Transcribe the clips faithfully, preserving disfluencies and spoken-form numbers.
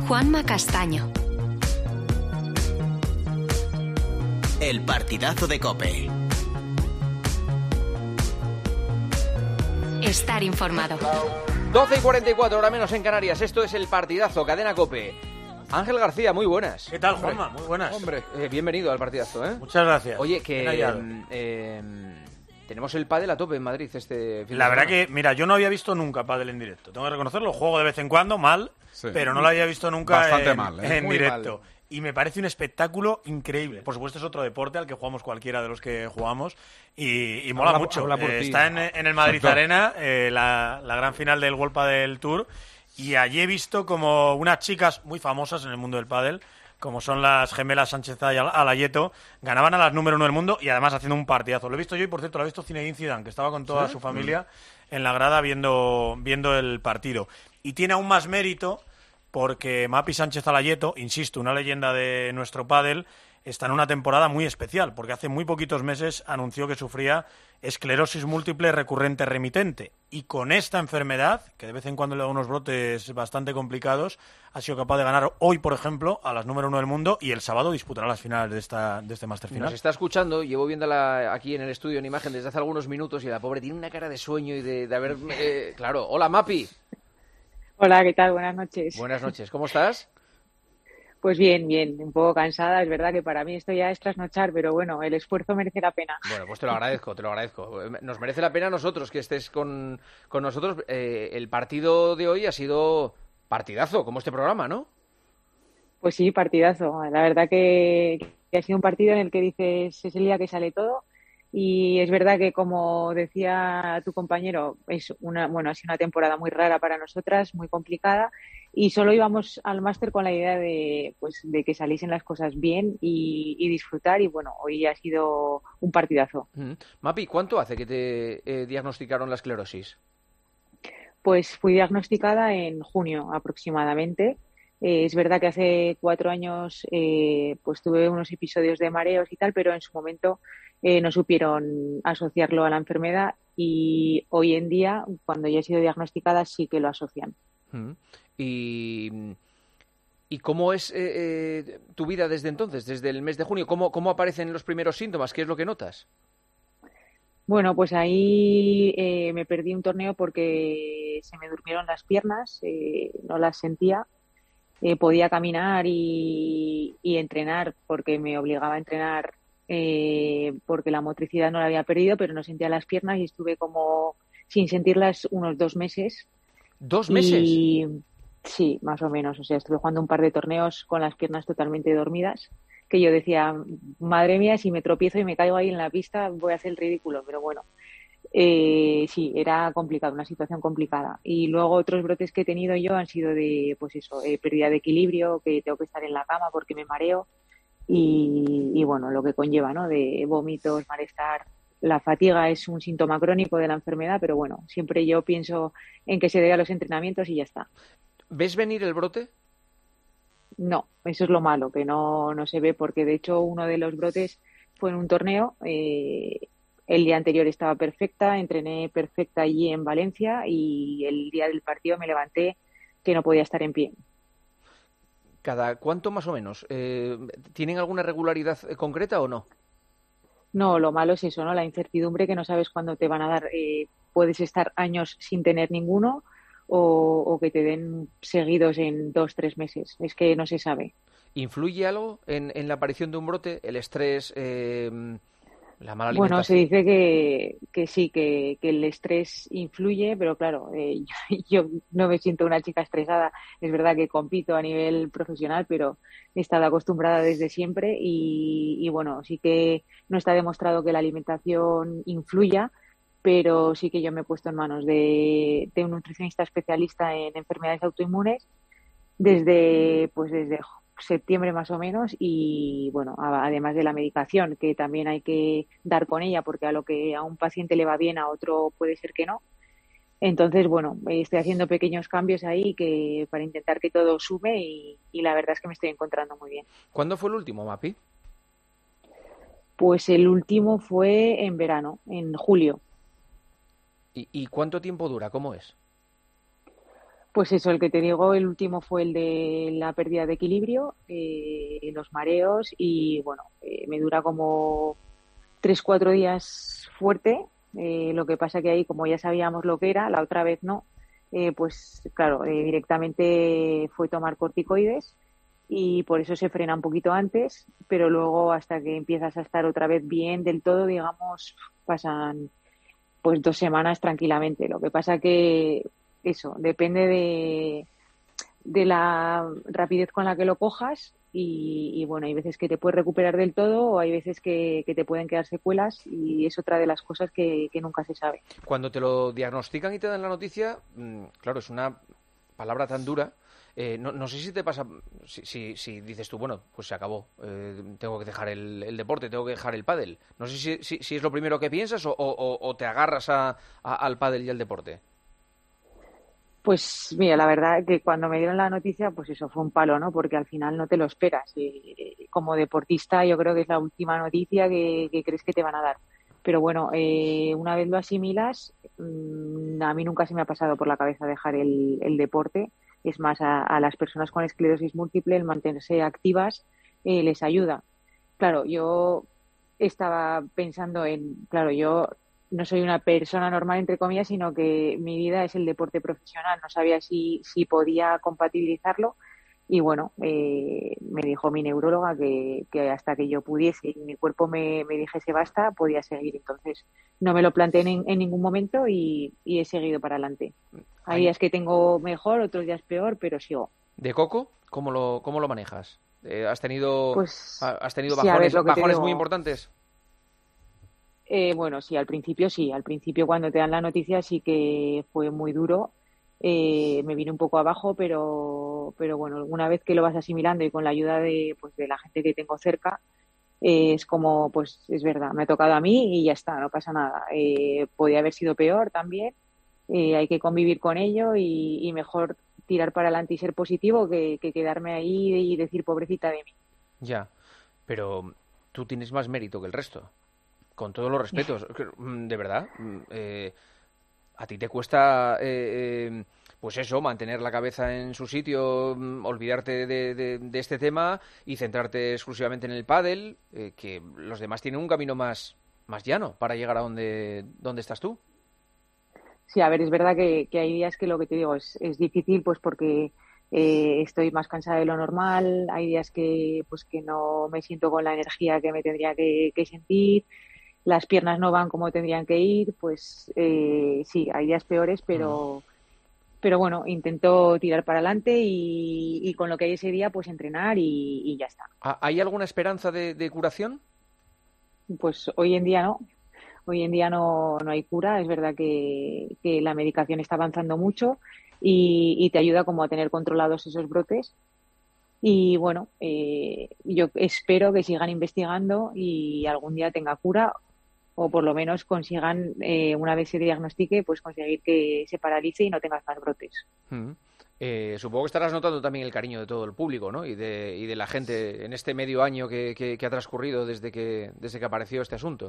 Juanma Castaño. El partidazo de COPE. Estar informado. doce y cuarenta y cuatro, hora menos en Canarias. Esto es el partidazo, Cadena COPE. Ángel García, muy buenas. ¿Qué tal, Juanma? Muy buenas. Hombre, eh, bienvenido al partidazo, ¿eh? Muchas gracias. Oye, que eh, eh, tenemos el pádel a tope en Madrid este fin La de verdad semana. que, mira, yo no había visto nunca pádel en directo. Tengo que reconocerlo, juego de vez en cuando, mal, Sí. pero no lo había visto nunca Bastante en, mal, ¿eh? en Muy directo. mal. Y me parece un espectáculo increíble. Por supuesto es otro deporte al que jugamos cualquiera de los que jugamos y, y mola Habla- mucho. habla por Eh, ti. está en, en el Madrid Exacto. Arena, eh, la, la gran final del World Padel Tour, y allí he visto como unas chicas muy famosas en el mundo del pádel, como son las gemelas Sánchez y Alayeto, ganaban a las número uno del mundo y además haciendo un partidazo. Lo he visto yo y, por cierto, lo ha visto Zinedine Zidane, que estaba con toda ¿Sí? su familia en la grada viendo, viendo el partido. Y tiene aún más mérito porque Mapi Sánchez Alayeto, insisto, una leyenda de nuestro pádel, está en una temporada muy especial, porque hace muy poquitos meses anunció que sufría esclerosis múltiple recurrente remitente. Y con esta enfermedad, que de vez en cuando le da unos brotes bastante complicados, ha sido capaz de ganar hoy, por ejemplo, a las número uno del mundo, y el sábado disputará las finales de esta de este Master Final. Nos está escuchando, llevo viéndola aquí en el estudio en imagen desde hace algunos minutos y la pobre tiene una cara de sueño y de, de haber... eh, claro, hola Mapi. Hola, ¿qué tal? Buenas noches. Buenas noches, ¿cómo estás? Pues bien, bien, un poco cansada. Es verdad que para mí esto ya es trasnochar, pero bueno, el esfuerzo merece la pena. Bueno, pues te lo agradezco, te lo agradezco. Nos merece la pena a nosotros que estés con, con nosotros. Eh, el partido de hoy ha sido partidazo, como este programa, ¿no? Pues sí, partidazo. La verdad que, que ha sido un partido en el que dices, es el día que sale todo. Y es verdad que, como decía tu compañero, es una, bueno, ha sido una temporada muy rara para nosotras, muy complicada, y solo íbamos al máster con la idea de, pues, de que saliesen las cosas bien y, y disfrutar, y bueno, hoy ha sido un partidazo. Mm. Mapi, ¿cuánto hace que te eh, diagnosticaron la esclerosis? Pues fui diagnosticada en junio aproximadamente. Eh, es verdad que hace cuatro años eh, pues tuve unos episodios de mareos y tal, pero en su momento eh, no supieron asociarlo a la enfermedad, y hoy en día, cuando ya he sido diagnosticada, sí que lo asocian. Mm. Y, ¿y cómo es eh, eh, tu vida desde entonces, desde el mes de junio? ¿Cómo, cómo aparecen los primeros síntomas? ¿Qué es lo que notas? Bueno, pues ahí eh, me perdí un torneo porque se me durmieron las piernas, eh, no las sentía. Eh, podía caminar y, y entrenar porque me obligaba a entrenar eh, porque la motricidad no la había perdido, pero no sentía las piernas y estuve como sin sentirlas unos dos meses. ¿Dos meses? Y sí, más o menos. O sea, estuve jugando un par de torneos con las piernas totalmente dormidas, que yo decía, madre mía, si me tropiezo y me caigo ahí en la pista voy a hacer el ridículo, pero bueno. Eh, sí, era complicado, una situación complicada. Y luego otros brotes que he tenido yo han sido de, pues eso, eh, pérdida de equilibrio, que tengo que estar en la cama porque me mareo, y, y bueno, lo que conlleva, ¿no? De vómitos, malestar. La fatiga es un síntoma crónico de la enfermedad, pero bueno, siempre yo pienso en que se debe a los entrenamientos y ya está. ¿Ves venir el brote? No, eso es lo malo, que no, no se ve, porque de hecho uno de los brotes fue en un torneo. Eh, el día anterior estaba perfecta, entrené perfecta allí en Valencia, y el día del partido me levanté que no podía estar en pie. ¿Cada cuánto más o menos? Eh, ¿Tienen alguna regularidad eh, concreta o no? No, lo malo es eso, ¿no? La incertidumbre, que no sabes cuándo te van a dar. Eh, puedes estar años sin tener ninguno, o, o que te den seguidos en dos, tres meses. Es que no se sabe. ¿Influye algo en, en la aparición de un brote? ¿El estrés, eh, la mala Bueno, se alimentación? dice que, que sí, que, que el estrés influye, pero claro, eh, yo, yo no me siento una chica estresada. Es verdad que compito a nivel profesional, pero he estado acostumbrada desde siempre, y, y bueno, sí que no está demostrado que la alimentación influya, pero sí que yo me he puesto en manos de, de un nutricionista especialista en enfermedades autoinmunes desde, pues desde septiembre más o menos, y bueno, a- además de la medicación, que también hay que dar con ella, porque a lo que a un paciente le va bien, a otro puede ser que no. Entonces, bueno, estoy haciendo pequeños cambios ahí que para intentar que todo sume, y, y la verdad es que me estoy encontrando muy bien. ¿Cuándo fue el último, Mapi? Pues el último fue en verano, en julio. ¿Y, y cuánto tiempo dura? ¿Cómo es? Pues eso, el que te digo, el último fue el de la pérdida de equilibrio, eh, los mareos y bueno, eh, me dura como tres, cuatro días fuerte. Eh, lo que pasa que ahí, como ya sabíamos lo que era, la otra vez no, eh, pues claro, eh, directamente fue tomar corticoides y por eso se frena un poquito antes, pero luego hasta que empiezas a estar otra vez bien del todo, digamos, pasan pues dos semanas tranquilamente. Lo que pasa que eso, depende de, de la rapidez con la que lo cojas y, y bueno, hay veces que te puedes recuperar del todo o hay veces que, que te pueden quedar secuelas y es otra de las cosas que, que nunca se sabe. Cuando te lo diagnostican y te dan la noticia, mmm, claro, es una palabra tan dura. Eh, no, no sé si te pasa, si, si, si dices tú, bueno, pues se acabó, eh, tengo que dejar el, el deporte, tengo que dejar el pádel. No sé si, si, si es lo primero que piensas o, o, o te agarras a, a, al pádel y al deporte. Pues mira, la verdad que cuando me dieron la noticia, pues eso fue un palo, ¿no? Porque al final no te lo esperas. Y como deportista, yo creo que es la última noticia que, que crees que te van a dar. Pero bueno, eh, una vez lo asimilas, mmm, a mí nunca se me ha pasado por la cabeza dejar el, el deporte. Es más, a, a las personas con esclerosis múltiple el mantenerse activas eh, les ayuda. Claro, yo estaba pensando en, claro, yo no soy una persona normal, entre comillas, sino que mi vida es el deporte profesional. No sabía si, si podía compatibilizarlo y bueno, eh, me dijo mi neuróloga que, que hasta que yo pudiese y mi cuerpo me, me dijese basta, podía seguir. Entonces no me lo planteé en, en ningún momento y, y he seguido para adelante. Hay días que tengo mejor, otros días peor, pero sigo. ¿De coco? ¿Cómo lo, cómo lo manejas? Eh, ¿Has tenido, pues, has tenido sí, bajones, ver, bajones muy importantes? Eh, bueno, sí, al principio sí. Al principio cuando te dan la noticia sí que fue muy duro. Eh, me vine un poco abajo, pero, pero bueno, una vez que lo vas asimilando y con la ayuda de, pues, de la gente que tengo cerca, eh, es como, pues es verdad, me ha tocado a mí y ya está, no pasa nada. Eh, podía haber sido peor también. Eh, hay que convivir con ello y, y mejor tirar para adelante y ser positivo que, que quedarme ahí y decir pobrecita de mí. Ya, pero tú tienes más mérito que el resto. Con todos los respetos, de verdad, eh, a ti te cuesta, eh, eh, pues eso, mantener la cabeza en su sitio, olvidarte de, de, de este tema y centrarte exclusivamente en el pádel, eh, que los demás tienen un camino más, más llano para llegar a donde, donde estás tú. Sí, a ver, es verdad que, que hay días que lo que te digo es, es difícil, pues porque eh, estoy más cansada de lo normal, hay días que, pues que no me siento con la energía que me tendría que, que sentir. Las piernas no van como tendrían que ir, pues eh, sí, hay días peores, pero, pero bueno, intento tirar para adelante y, y con lo que hay ese día, pues entrenar y, y ya está. ¿Hay alguna esperanza de, de curación? Pues hoy en día no. Hoy en día no, no hay cura. Es verdad que, que la medicación está avanzando mucho y, y te ayuda como a tener controlados esos brotes. Y bueno, eh, yo espero que sigan investigando y algún día tenga cura o por lo menos consigan, eh, una vez se diagnostique, pues conseguir que se paralice y no tengas más brotes. Mm. Eh, supongo que estarás notando también el cariño de todo el público, ¿no? Y de, y de la gente en este medio año que, que, que ha transcurrido desde que, desde que apareció este asunto.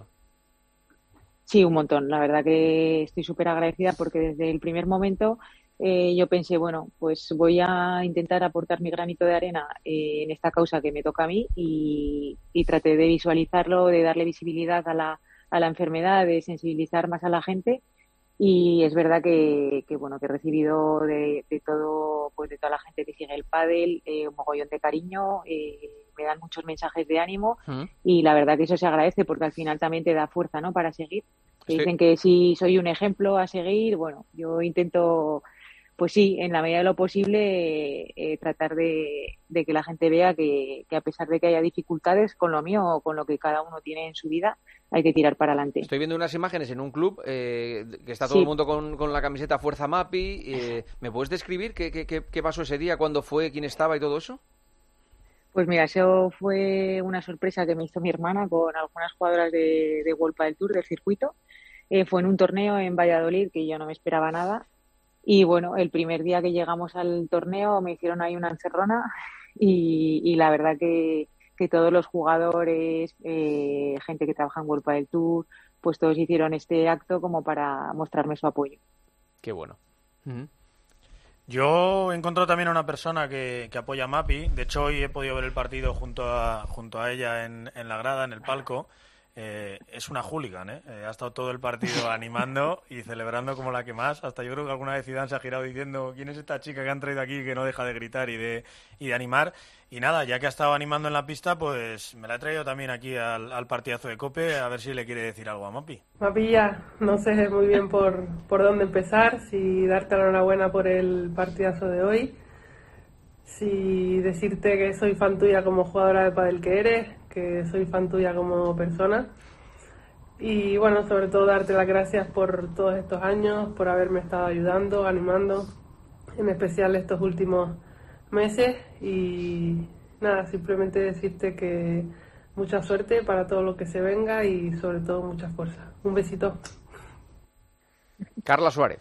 Sí, un montón. La verdad que estoy súper agradecida porque desde el primer momento eh, yo pensé, bueno, pues voy a intentar aportar mi granito de arena eh, en esta causa que me toca a mí y, y traté de visualizarlo, de darle visibilidad a la a la enfermedad, de sensibilizar más a la gente y es verdad que, que bueno que he recibido de, de todo pues de toda la gente que sigue el pádel eh, un mogollón de cariño, eh, me dan muchos mensajes de ánimo ¿Mm? Y la verdad que eso se agradece porque al final también te da fuerza, ¿no? Para seguir. Te Estoy... dicen que si soy un ejemplo a seguir, bueno, yo intento pues sí, en la medida de lo posible, eh, tratar de, de que la gente vea que, que a pesar de que haya dificultades con lo mío o con lo que cada uno tiene en su vida, hay que tirar para adelante. Estoy viendo unas imágenes en un club eh, que está todo sí. el mundo con, con la camiseta Fuerza Mapi. Eh, ¿Me puedes describir qué, qué, qué pasó ese día, cuándo fue, quién estaba y todo eso? Pues mira, eso fue una sorpresa que me hizo mi hermana con algunas jugadoras de, de World Padel Tour del circuito. Eh, fue en un torneo en Valladolid que yo no me esperaba nada. Y bueno, el primer día que llegamos al torneo me hicieron ahí una encerrona y, y la verdad que, que todos los jugadores, eh, gente que trabaja en World Padel Tour, pues todos hicieron este acto como para mostrarme su apoyo. Qué bueno. Uh-huh. Yo he encontrado también a una persona que, que apoya a Mapi. De hecho, hoy he podido ver el partido junto a, junto a ella en, en la grada, en el palco. Eh, es una hooligan, ¿eh? ¿eh? Ha estado todo el partido animando y celebrando como la que más. Hasta yo creo que alguna vez Zidane se ha girado diciendo ¿quién es esta chica que han traído aquí que no deja de gritar y de, y de animar? Y nada, ya que ha estado animando en la pista, pues me la he traído también aquí al, al partidazo de COPE, a ver si le quiere decir algo a Mapi. Mapi, ya no sé muy bien por, por dónde empezar, si darte la enhorabuena por el partidazo de hoy, si decirte que soy fan tuya como jugadora de pádel que eres, que soy fan tuya como persona, y bueno, sobre todo darte las gracias por todos estos años, por haberme estado ayudando, animando, en especial estos últimos meses, y nada, simplemente decirte que mucha suerte para todo lo que se venga y sobre todo mucha fuerza. Un besito. Carla Suárez.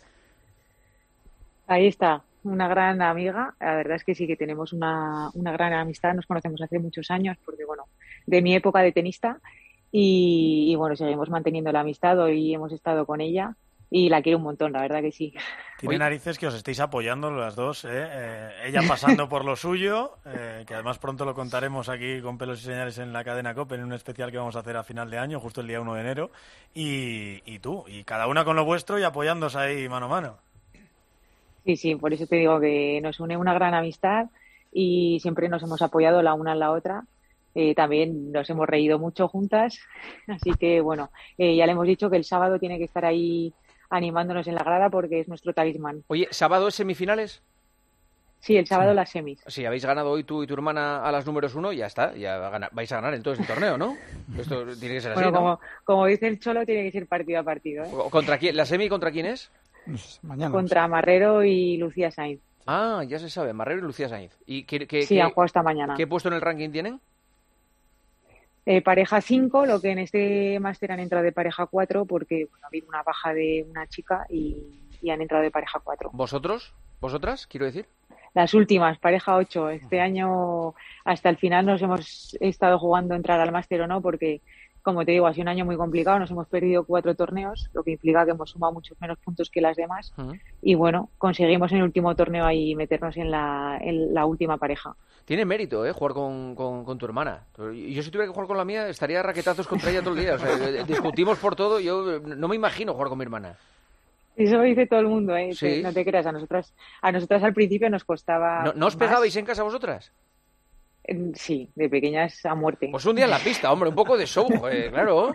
Ahí está, una gran amiga. La verdad es que sí que tenemos una, una gran amistad. Nos conocemos hace muchos años porque, bueno, de mi época de tenista y, y bueno, seguimos manteniendo la amistad. Hoy hemos estado con ella y la quiero un montón, la verdad que sí. Tiene Oye. narices que os estéis apoyando las dos, ¿eh? Eh, ella pasando por lo suyo, eh, que además pronto lo contaremos aquí con pelos y señales en la cadena COPE, en un especial que vamos a hacer a final de año, justo el día uno de enero, y, y tú, y cada una con lo vuestro y apoyándose ahí mano a mano. Sí, sí, por eso te digo que nos une una gran amistad y siempre nos hemos apoyado la una en la otra. Eh, también nos hemos reído mucho juntas, así que bueno, eh, ya le hemos dicho que el sábado tiene que estar ahí animándonos en la grada porque es nuestro talismán. Oye, ¿sábado es semifinales? Sí, el sábado sí. Las semis. Si habéis ganado hoy tú y tu hermana a las números uno, ya está, ya gana, vais a ganar entonces el torneo, ¿no? Esto tiene que ser así, bueno, ¿no? Como, como dice el Cholo, tiene que ser partido a partido, ¿eh? ¿Contra quién? ¿La semi contra quién es? Mañana. Contra Marrero y Lucía Sainz. Ah, ya se sabe, Marrero y Lucía Sainz. ¿Y qué, qué, sí, qué, han jugado esta mañana. ¿Qué puesto en el ranking tienen? Eh, pareja cinco, lo que en este máster han entrado de pareja cuatro porque bueno, ha habido una baja de una chica y, y han entrado de pareja cuatro. ¿Vosotros? ¿Vosotras? Quiero decir. Las últimas, pareja ocho. Este año hasta el final nos hemos estado jugando entrar al máster o no porque, como te digo, ha sido un año muy complicado. Nos hemos perdido cuatro torneos, lo que implica que hemos sumado muchos menos puntos que las demás. Uh-huh. Y bueno, conseguimos en el último torneo ahí meternos en la, en la última pareja. Tiene mérito, ¿eh? Jugar con, con, con tu hermana. Yo si tuviera que jugar con la mía estaría a raquetazos contra ella todo el día. O sea, discutimos por todo. Yo no me imagino jugar con mi hermana. Eso dice todo el mundo, ¿eh? Sí. No te creas, a nosotras, a nosotras al principio nos costaba. ¿No, ¿no os pegabais en casa vosotras? Sí, de pequeñas a muerte. Pues un día en la pista, hombre, un poco de show, eh, claro.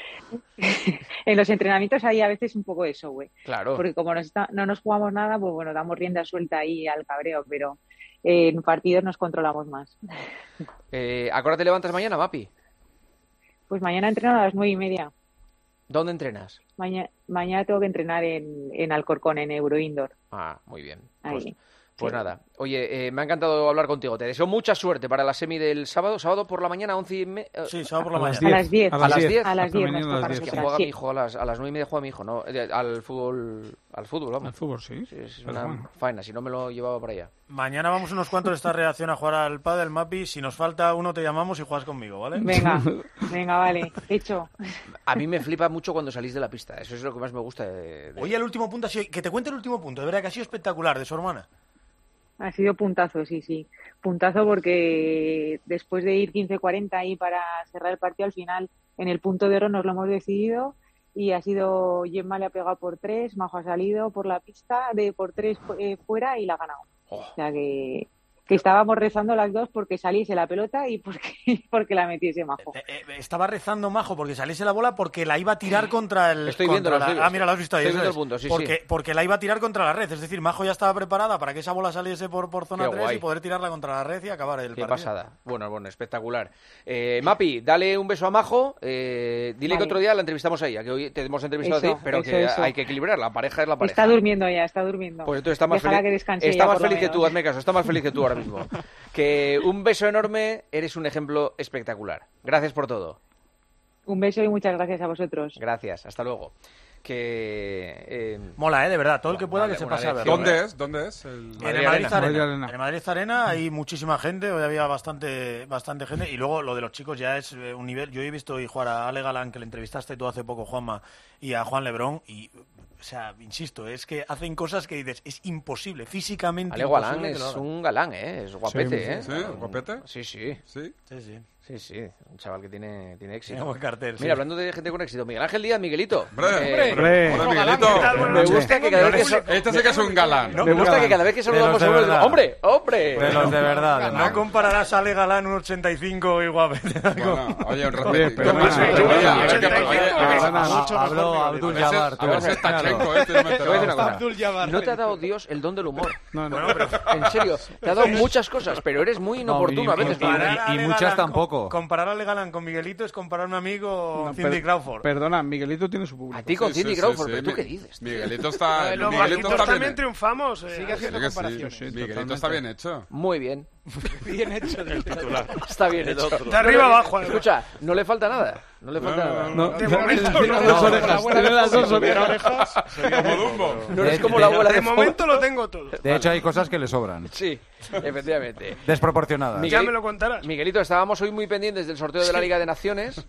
En los entrenamientos hay a veces un poco de show, ¿eh? Claro. Porque como nos está, no nos jugamos nada, pues bueno, damos rienda suelta ahí al cabreo, pero eh, en partidos nos controlamos más. Eh, ¿A qué hora te levantas mañana, Mapi? Pues mañana entreno a las nueve y media. ¿Dónde entrenas? Mañana, mañana tengo que entrenar en, en Alcorcón, en Euroindoor. Ah, muy bien. Ahí. Pues, pues sí. Nada. Oye, eh, me ha encantado hablar contigo. Te deseo mucha suerte para la semi del sábado. ¿Sábado por la mañana, once y media? Sí, sábado por la a mañana. Las diez. A las diez. A las diez. Que juega sí. mi hijo a las, a las nueve y media juega mi hijo, ¿no? Al fútbol, al fútbol, vamos. Al fútbol, sí. sí es una bueno. faena, si no me lo llevaba para allá. Mañana vamos unos cuantos de esta reacción a jugar al pádel, Mapi. Si nos falta uno te llamamos y juegas conmigo, ¿vale? Venga, venga, vale. Hecho. A mí me flipa mucho cuando salís de la pista. Eso es lo que más me gusta. De, de... Oye, el último punto ha sido... Que te cuente el último punto. De verdad que ha sido espectacular, de su hermana. Ha sido puntazo, sí, sí. Puntazo porque después de ir quince cuarenta ahí para cerrar el partido, al final en el punto de oro nos lo hemos decidido y ha sido Gemma le ha pegado por tres, Majo ha salido por la pista de por tres eh, fuera y la ha ganado. Oh. O sea que, que estábamos rezando las dos porque saliese la pelota y porque, porque la metiese Majo. Eh, eh, estaba rezando Majo porque saliese la bola porque la iba a tirar contra el... Estoy contra viendo, la... estoy... Ah, mira, lo has visto ahí. Estoy viendo el punto, sí, porque, sí. porque la iba a tirar contra la red. Es decir, Majo ya estaba preparada para que esa bola saliese por, por zona Qué tres guay. Y poder tirarla contra la red y acabar el Qué partido. pasada. Bueno, bueno, espectacular. Eh, Mapi, dale un beso a Majo. Eh, dile vale. que otro día la entrevistamos a ella, que hoy te hemos entrevistado eso, a ti, pero eso, que eso. hay que equilibrar. La pareja es la pareja. Está durmiendo ya, está durmiendo. Pues entonces está más Déjala feliz, que descanse está ya, más feliz que tú, menos. hazme caso, está más feliz que tú ahora mismo. Que un beso enorme, eres un ejemplo espectacular. Gracias por todo. Un beso y muchas gracias a vosotros. Gracias, hasta luego. que eh, mola, ¿eh? De verdad, todo el que pueda una, que se una pase a lección, verlo. ¿Dónde ¿eh? es? ¿Dónde es? El... En Madrid el Madrid Arena. Arena. Madrid Arena. En el Madrid Arena hay muchísima gente, hoy había bastante bastante gente, y luego lo de los chicos ya es eh, un nivel. Yo he visto hoy jugar a Ale Galán, que le entrevistaste tú hace poco, Juanma, y a Juan Lebrón, y, o sea, insisto, es que hacen cosas que dices, es imposible, físicamente Ale imposible Galán que es lo hagan. un galán, ¿eh? Es guapete, Sí, ¿eh? ¿Sí? ¿Guapete? Sí, sí. ¿Sí? Sí, sí. Sí, sí, un chaval que tiene, tiene éxito. Tiene buen cartel, sí. Mira, hablando de gente con éxito, Miguel Ángel Díaz, Miguelito. ¡Hombre! Eh, Hombre. ¡Hola, Galán, Miguelito! ¿qué tal? Buenas me noches. gusta que cada vez que... so- Este sí que es un galán. Me gusta que cada vez que saludamos a uno verdad. digo, ¡hombre! ¡hombre! De los de verdad. No compararás a Ale Galán un ochenta y cinco y guapete. Bueno, oye, un Oye, respeto. pero ¿Qué bueno, pasa? pero Oye, a bueno, ver qué ochenta y oye, cinco, oye, Perdona, mucho mejor habló Miguelito. Abdul ese- Jabbar. a ver si es Tachenko, este, no me he Te voy a decir una enterado. cosa. Abdul Jabbar. No te ha dado Dios el don del humor. No, no. En serio, te ha dado muchas cosas, pero eres muy inoportuno a veces. y- Miguel. y- muchas tampoco. Comparar a Ale Galán con Miguelito es comparar a un amigo No, Cindy per- Crawford. Perdona, Miguelito tiene su público. A ti con Sí, sí, Cindy sí, Crawford, sí, pero ¿tú Mi- qué dices? Miguelito está... Eh, Los Miguelito bajitos está también bien... triunfamos. eh. Sí Sigue que haciendo sí. comparaciones. sí, Miguelito totalmente. está bien hecho. Muy bien. Bien hecho del titular. Está bien hecho. De arriba abajo, además. Escucha, no le falta nada. No le falta nada. No, De no, momento, tiene no, las no, dos no, orejas. no, Tiene las dos no, orejas. Como Dumbo. No eres como la abuela de De Fo- momento lo tengo todo. De hecho, hay cosas que le sobran. Sí, efectivamente. Desproporcionadas. Miguel- Ya me lo contarás. Miguelito, estábamos hoy muy pendientes del sorteo de la Liga de Naciones.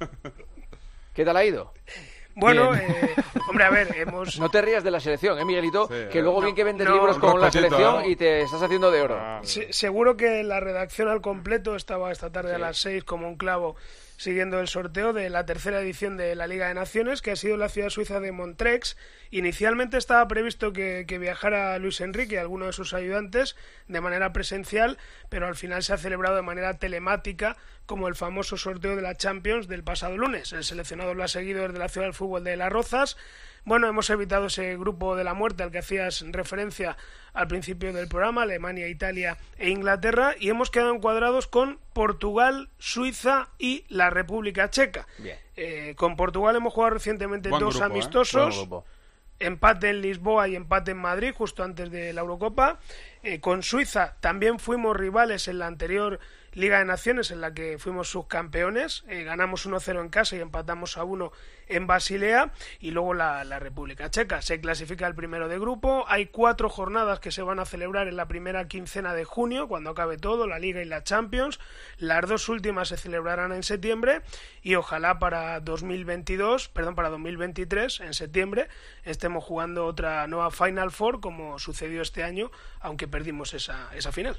¿Qué tal ha ido? Bueno, eh, hombre, a ver, hemos... No te rías de la selección, ¿eh, Miguelito? Sí, que eh. luego No, bien que vendes no, libros un con la respetito, selección ¿eh? y te estás haciendo de oro. Se- seguro que la redacción al completo estaba esta tarde Sí. a las seis como un clavo siguiendo el sorteo de la tercera edición de la Liga de Naciones, que ha sido en la ciudad suiza de Montrex. Inicialmente estaba previsto que, que viajara Luis Enrique y alguno de sus ayudantes de manera presencial, pero al final se ha celebrado de manera telemática, como el famoso sorteo de la Champions del pasado lunes. El seleccionado lo ha seguido desde la ciudad del fútbol de Las Rozas. Bueno, hemos evitado ese grupo de la muerte al que hacías referencia al principio del programa, Alemania, Italia e Inglaterra, y hemos quedado encuadrados con Portugal, Suiza y la República Checa. Bien. Eh, con Portugal hemos jugado recientemente Buen dos grupo, ¿eh? amistosos, Buen grupo. empate en Lisboa y empate en Madrid justo antes de la Eurocopa. Eh, con Suiza también fuimos rivales en la anterior Liga de Naciones, en la que fuimos subcampeones. Eh, ganamos uno cero en casa y empatamos a uno en Basilea. Y luego la, la República Checa se clasifica el primero de grupo. Hay cuatro jornadas que se van a celebrar en la primera quincena de junio, cuando acabe todo, la Liga y la Champions. Las dos últimas se celebrarán en septiembre, y ojalá para dos mil veintidós, perdón, para dos mil veintitrés, en septiembre, estemos jugando otra nueva Final Four, como sucedió este año, aunque perdimos esa, esa final.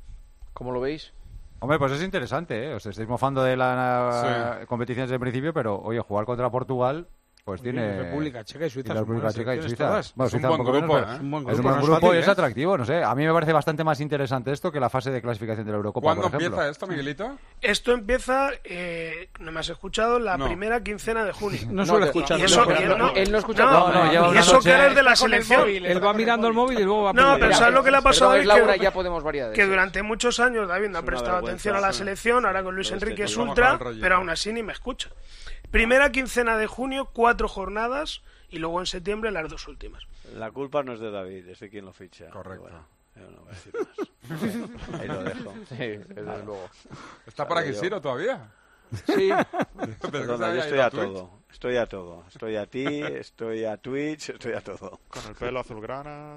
¿Cómo lo veis? Hombre, pues es interesante, ¿eh? Os estáis mofando de la Sí. competición desde el principio, pero, oye, jugar contra Portugal, pues tiene... República Checa y Suiza. y la son República buenas Checa y selecciones Suiza. todas. Bueno, Es un Suiza buen un poco menos, grupo, pero ¿eh? Es un buen es un grupo, buen no es grupo fácil, y es ¿eh? atractivo, no sé. A mí me parece bastante más interesante esto que la fase de clasificación de la Eurocopa, ¿Cuándo por ejemplo. empieza esto, Miguelito? Esto empieza, eh, no me has escuchado, la No. primera quincena de junio. No suele te- escuchar. Y eso, no, y no, no- él no escucha no, nada. No, no, lleva y una eso noche- que eres de la Está con el selección. móvil, Él va mirando el móvil y luego va No, por pero el- ¿sabes lo que le ha pasado Perdón, hoy? es la una, Que- ya podemos variar. que durante muchos años David no ha prestado vergüenza, atención a la sí. selección, ahora con Luis Pero Enrique este es tío, vamos a ultra, bajar el rollito. pero aún así ni me escucha. Primera quincena de junio, cuatro jornadas, y luego en septiembre las dos últimas. La culpa no es de David, es de quien lo ficha. Correcto. Pero bueno, yo no voy a decir más. Ahí lo dejo. Sí, desde luego. ¿Está por aquí yo. Ciro todavía? Sí, Perdona, yo estoy a todo. Estoy a todo. Estoy a ti, estoy a Twitch, estoy a todo. Con el pelo azulgrana.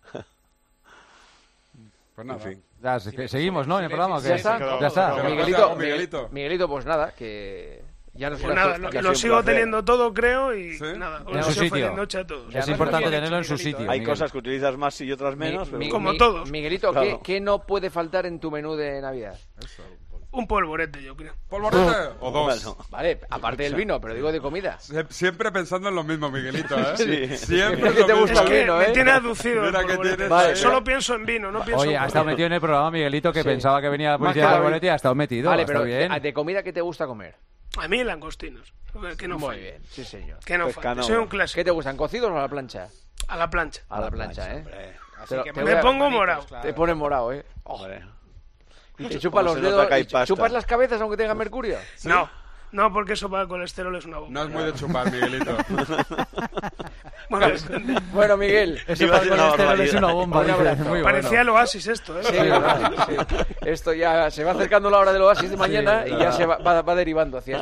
Pues nada. En fin. Ya, se- que seguimos, ¿no? En el programa. ¿o qué? Ya está. Ya está. Pero- Miguelito, Miguelito. Miguelito, pues nada, que ya nos Pues irá nada, to- lo, ya lo ha sido sigo un placer. teniendo todo, creo, y ¿Sí? nada, En os su deseo sitio. feliz noche a todos. Es Ya, importante bien tenerlo en hecho, su sitio. Hay Miguel. cosas que utilizas más y otras menos, Mi- pero mi- Como mi- todos. Miguelito, Claro. ¿qué, ¿qué no puede faltar en tu menú de Navidad? Un polvorete, yo creo. ¿Polvorete o dos? Bueno, Vale, aparte del vino, pero digo de comida. Sie- Siempre pensando en lo mismo, Miguelito, ¿eh? Sí. Siempre Es que lo te mismo. gusta Es el que vino, me ¿eh? tiene aducido el Mira que polvorete. tienes Vale. Solo pienso en vino, no pienso Oye, en ha estado metido en el programa Miguelito, que Sí. pensaba que venía la Más policía que de David. Alborete y ha estado metido. Vale, ha pero estado bien. ¿de comida qué te gusta comer? A mí langostinos. Que no Muy falle. bien, sí señor. Que no Pescado. falle. Soy un ¿Qué clásico. te gustan, cocidos o a la plancha? A la plancha. A la plancha, ¿eh? hombre. Te lo- que te me voy a- pongo morado. Te pones morado, ¿eh? Oh, Hombre. y te chupas Como los se nota dedos, que hay y chu- pasta. chupas las cabezas aunque tengan mercurio. No, no, porque eso para el colesterol es una bomba. No es muy de chupar, Miguelito. Bueno, depende. Bueno, Miguel. Eso Iba a para el decir una colesterol es una barbaridad. bomba. Un dice. abrazo. Muy Parecía bueno. el oasis esto, ¿eh? Sí, verdad, sí. Esto ya se va acercando la hora del oasis de mañana y ya se va, va, va derivando hacia eso.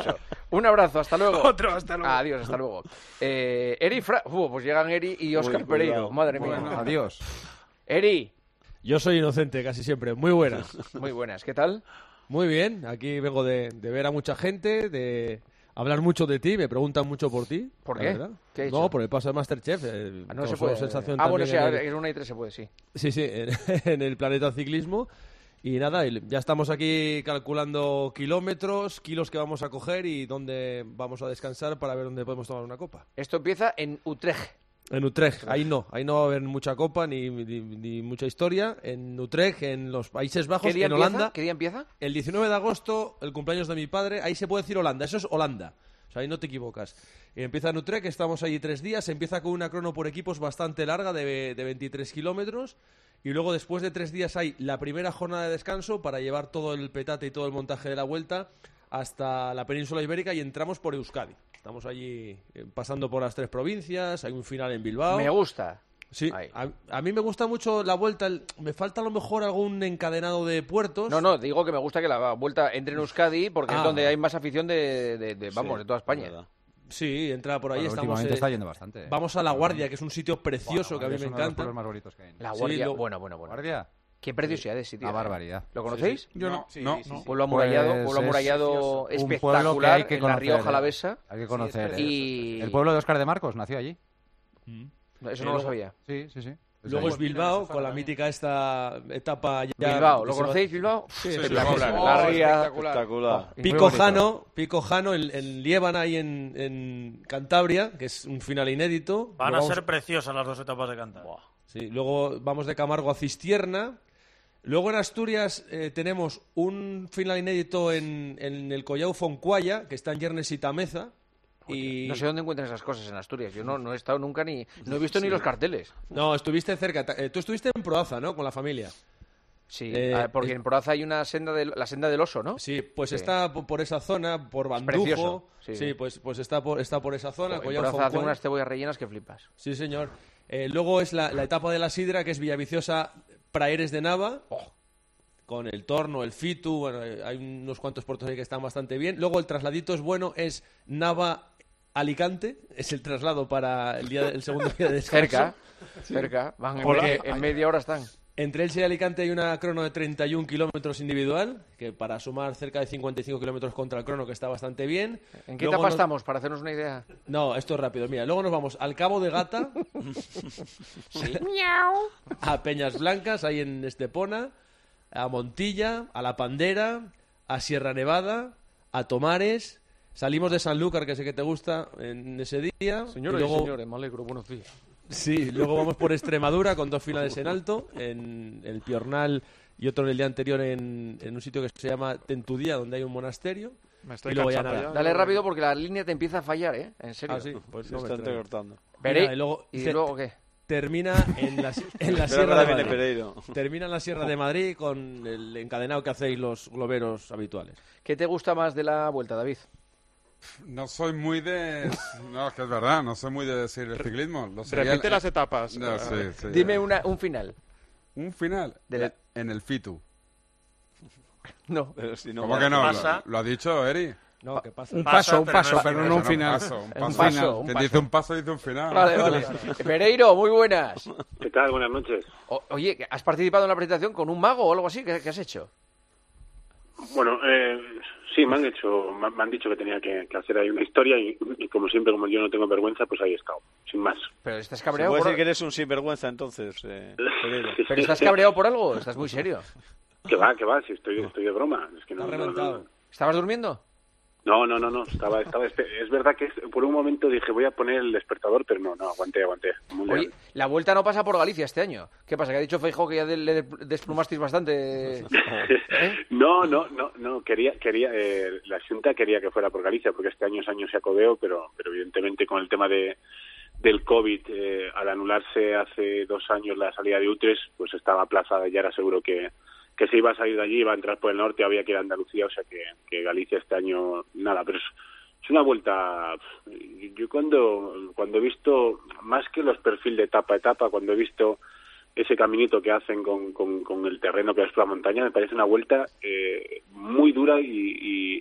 Un abrazo, hasta luego. Otro, hasta luego. Adiós, hasta luego. Eh, Eri, Fra... uh, pues llegan Eri y Óscar Uy, Pereiro. cuidado. Madre mía. Bueno, adiós. Eri. Yo soy inocente casi siempre. Muy buenas. Muy buenas. ¿Qué tal? Muy bien. Aquí vengo de, de ver a mucha gente, de hablar mucho de ti. Me preguntan mucho por ti. ¿Por la qué? verdad. ¿Qué he hecho? No, por el paso de Masterchef. Eh, Ah, no se causó puede. sensación Ah, bueno, sí, también en el- en una y tres se puede, sí. Sí, sí, en, en el planeta ciclismo. Y nada, y ya estamos aquí calculando kilómetros, kilos que vamos a coger y dónde vamos a descansar para ver dónde podemos tomar una copa. Esto empieza en Utrecht. En Utrecht, ahí no, ahí no va a haber mucha copa ni, ni, ni mucha historia. En Utrecht, en los Países Bajos, ¿Qué día en empieza? Holanda. ¿Qué día empieza? El diecinueve de agosto, el cumpleaños de mi padre, ahí se puede decir Holanda, eso es Holanda. O sea, ahí no te equivocas. Y empieza en Utrecht, estamos allí tres días, empieza con una crono por equipos bastante larga de, de veintitrés kilómetros. Y luego, después de tres días, hay la primera jornada de descanso para llevar todo el petate y todo el montaje de la vuelta hasta la península ibérica y entramos por Euskadi. Estamos allí eh, pasando por las tres provincias, hay un final en Bilbao. Me gusta. Sí, Ahí. a, a mí me gusta mucho la vuelta. el- me falta a lo mejor algún encadenado de puertos. No, no, digo que me gusta que la vuelta entre en Euskadi porque es Ah. donde hay más afición de, de- de- vamos, de toda España. Sí, entra por ahí. Bueno, estamos, últimamente eh, está yendo bastante, eh. Vamos a La Guardia, que es un sitio precioso Bueno, que a mí es me uno de los encanta. pueblos más bonitos que hay. La Sí, Guardia, lo- bueno, bueno, bueno. ¿Guardia? Qué preciosidad de sitio. Una eh. barbaridad. ¿Lo conocéis? Yo no, Sí, no, sí, sí, no. sí. Pueblo amurallado, Pues pueblo es amurallado un pueblo que espectacular hay que en la conocer, Rioja eh. Alavesa. Hay que conocer. eh. Y... El pueblo de Óscar de Marcos nació allí. No, eso Y no lo luego- sabía. Sí, sí, sí. Luego es Bilbao, con la mítica esta etapa ya... Bilbao, ¿lo que se va- conocéis, Bilbao? Sí, espectacular. Bilbao. La ría. Espectacular. Muy Pico bonito. Jano, Pico Jano en, en Liébana y en, en Cantabria, que es un final inédito. Van a Luego ser vamos- preciosas las dos etapas de Cantabria. Sí, luego vamos de Camargo a Cistierna. Luego en Asturias eh, tenemos un final inédito en, en el Collao Foncuaya, que está en Yernes y Tameza. Y... No sé dónde encuentran esas cosas en Asturias. Yo no, no he estado nunca ni... No he visto ni Sí. los carteles. No, estuviste cerca. Eh, tú estuviste en Proaza, ¿no? Con la familia. Sí, Eh, ah, porque eh, en Proaza hay una senda de, la senda del oso, ¿no? Sí, pues Sí. está po- por esa zona, por Bandujo. precioso, Sí, sí. pues, pues está, por, está por esa zona. En Collao Proaza hacen Foncuaya. unas cebollas rellenas que flipas. Sí, señor. Eh, luego es la, la etapa de la sidra, que es Villaviciosa, Praeres de Nava, con el Torno, el Fitu, bueno, eh, hay unos cuantos puertos ahí que están bastante bien. Luego el trasladito es bueno, es Nava-Alicante, es el traslado para el, día, el segundo día de descanso. Cerca, cerca. Van en, Por- media- en media hora están. Entre Elche y Alicante hay una crono de treinta y un kilómetros individual, que para sumar cerca de cincuenta y cinco kilómetros contra el crono, que está bastante bien. ¿En qué Luego etapa nos- estamos, para hacernos una idea? No, esto es rápido. Mira, luego nos vamos al Cabo de Gata, a Peñas Blancas, ahí en Estepona, a Montilla, a La Pandera, a Sierra Nevada, a Tomares. Salimos de Sanlúcar, que sé que te gusta, en ese día. Señores y luego, y señores, me alegro, buenos días. Sí, luego vamos por Extremadura con dos finales en alto, en el Piornal y otro en el día anterior en, en un sitio que se llama Tentudía, donde hay un monasterio. Me estoy y luego ya cansando nada. Dale rápido porque la línea te empieza a fallar, ¿eh? En serio. Ah, sí, pues Se no me está extraña. entrecortando. Pere- Mira, y luego, ¿Y te- luego qué? termina en la, en la Espera, Sierra ahora de viene Madrid. Pereiro. Termina en la Sierra de Madrid con el encadenado que hacéis los globeros habituales. ¿Qué te gusta más de la vuelta, David? No soy muy de... No, es que es verdad, no soy muy de decir el ciclismo. Lo seguía Repite el- las etapas. No, sí, sí. Dime una, un final. Un final De la- eh, en el Fitu. No. Pero si no ¿Cómo vale. que no? pasa? Lo, lo ha dicho Eri. No, ¿qué pasa? Un Pasa, paso, un pero paso, no es- pero no Eso un final. Un paso, un Un paso. paso, un Quien paso. dice un paso dice un final. Vale, vale. Pereiro, muy buenas. ¿Qué tal? Buenas noches. O- oye, ¿has participado en la presentación con un mago o algo así? ¿Qué, qué has hecho? Bueno, eh, sí, me han hecho, me me han dicho que tenía que, que hacer ahí una historia y, y como siempre, como yo no tengo vergüenza, pues ahí he estado, sin más. ¿Pero estás ¿Se cabreado puede por... decir que eres un sinvergüenza entonces? Eh, Pereiro? ¿Pero estás cabreado por algo? ¿Estás muy serio? Que va, que va, si estoy, estoy de broma. Es que no, Está no, reventado. no, ¿Estabas durmiendo? no, no, no, no, estaba, estaba, este- es verdad que es- por un momento dije voy a poner el despertador, pero no, no, aguanté, aguanté. Muy Oye, bien. la vuelta no pasa por Galicia este año. ¿Qué pasa? ¿Que ha dicho Feijóo que ya de- le desplumasteis bastante? ¿Eh? No, no, no, no, quería, quería, eh, la Xunta quería que fuera por Galicia, porque este año es año Xacobeo, pero, pero evidentemente con el tema de del COVID, eh, al anularse hace dos años la salida de Utrecht, pues estaba aplazada y ya era seguro que, que se iba a salir de allí, iba a entrar por el norte, había que ir a Andalucía, o sea que, que Galicia este año, nada, pero es, es una vuelta. Yo cuando, cuando he visto, más que los perfiles de etapa a etapa, cuando he visto ese caminito que hacen con, con, con el terreno que es la montaña, me parece una vuelta eh, muy dura y, y,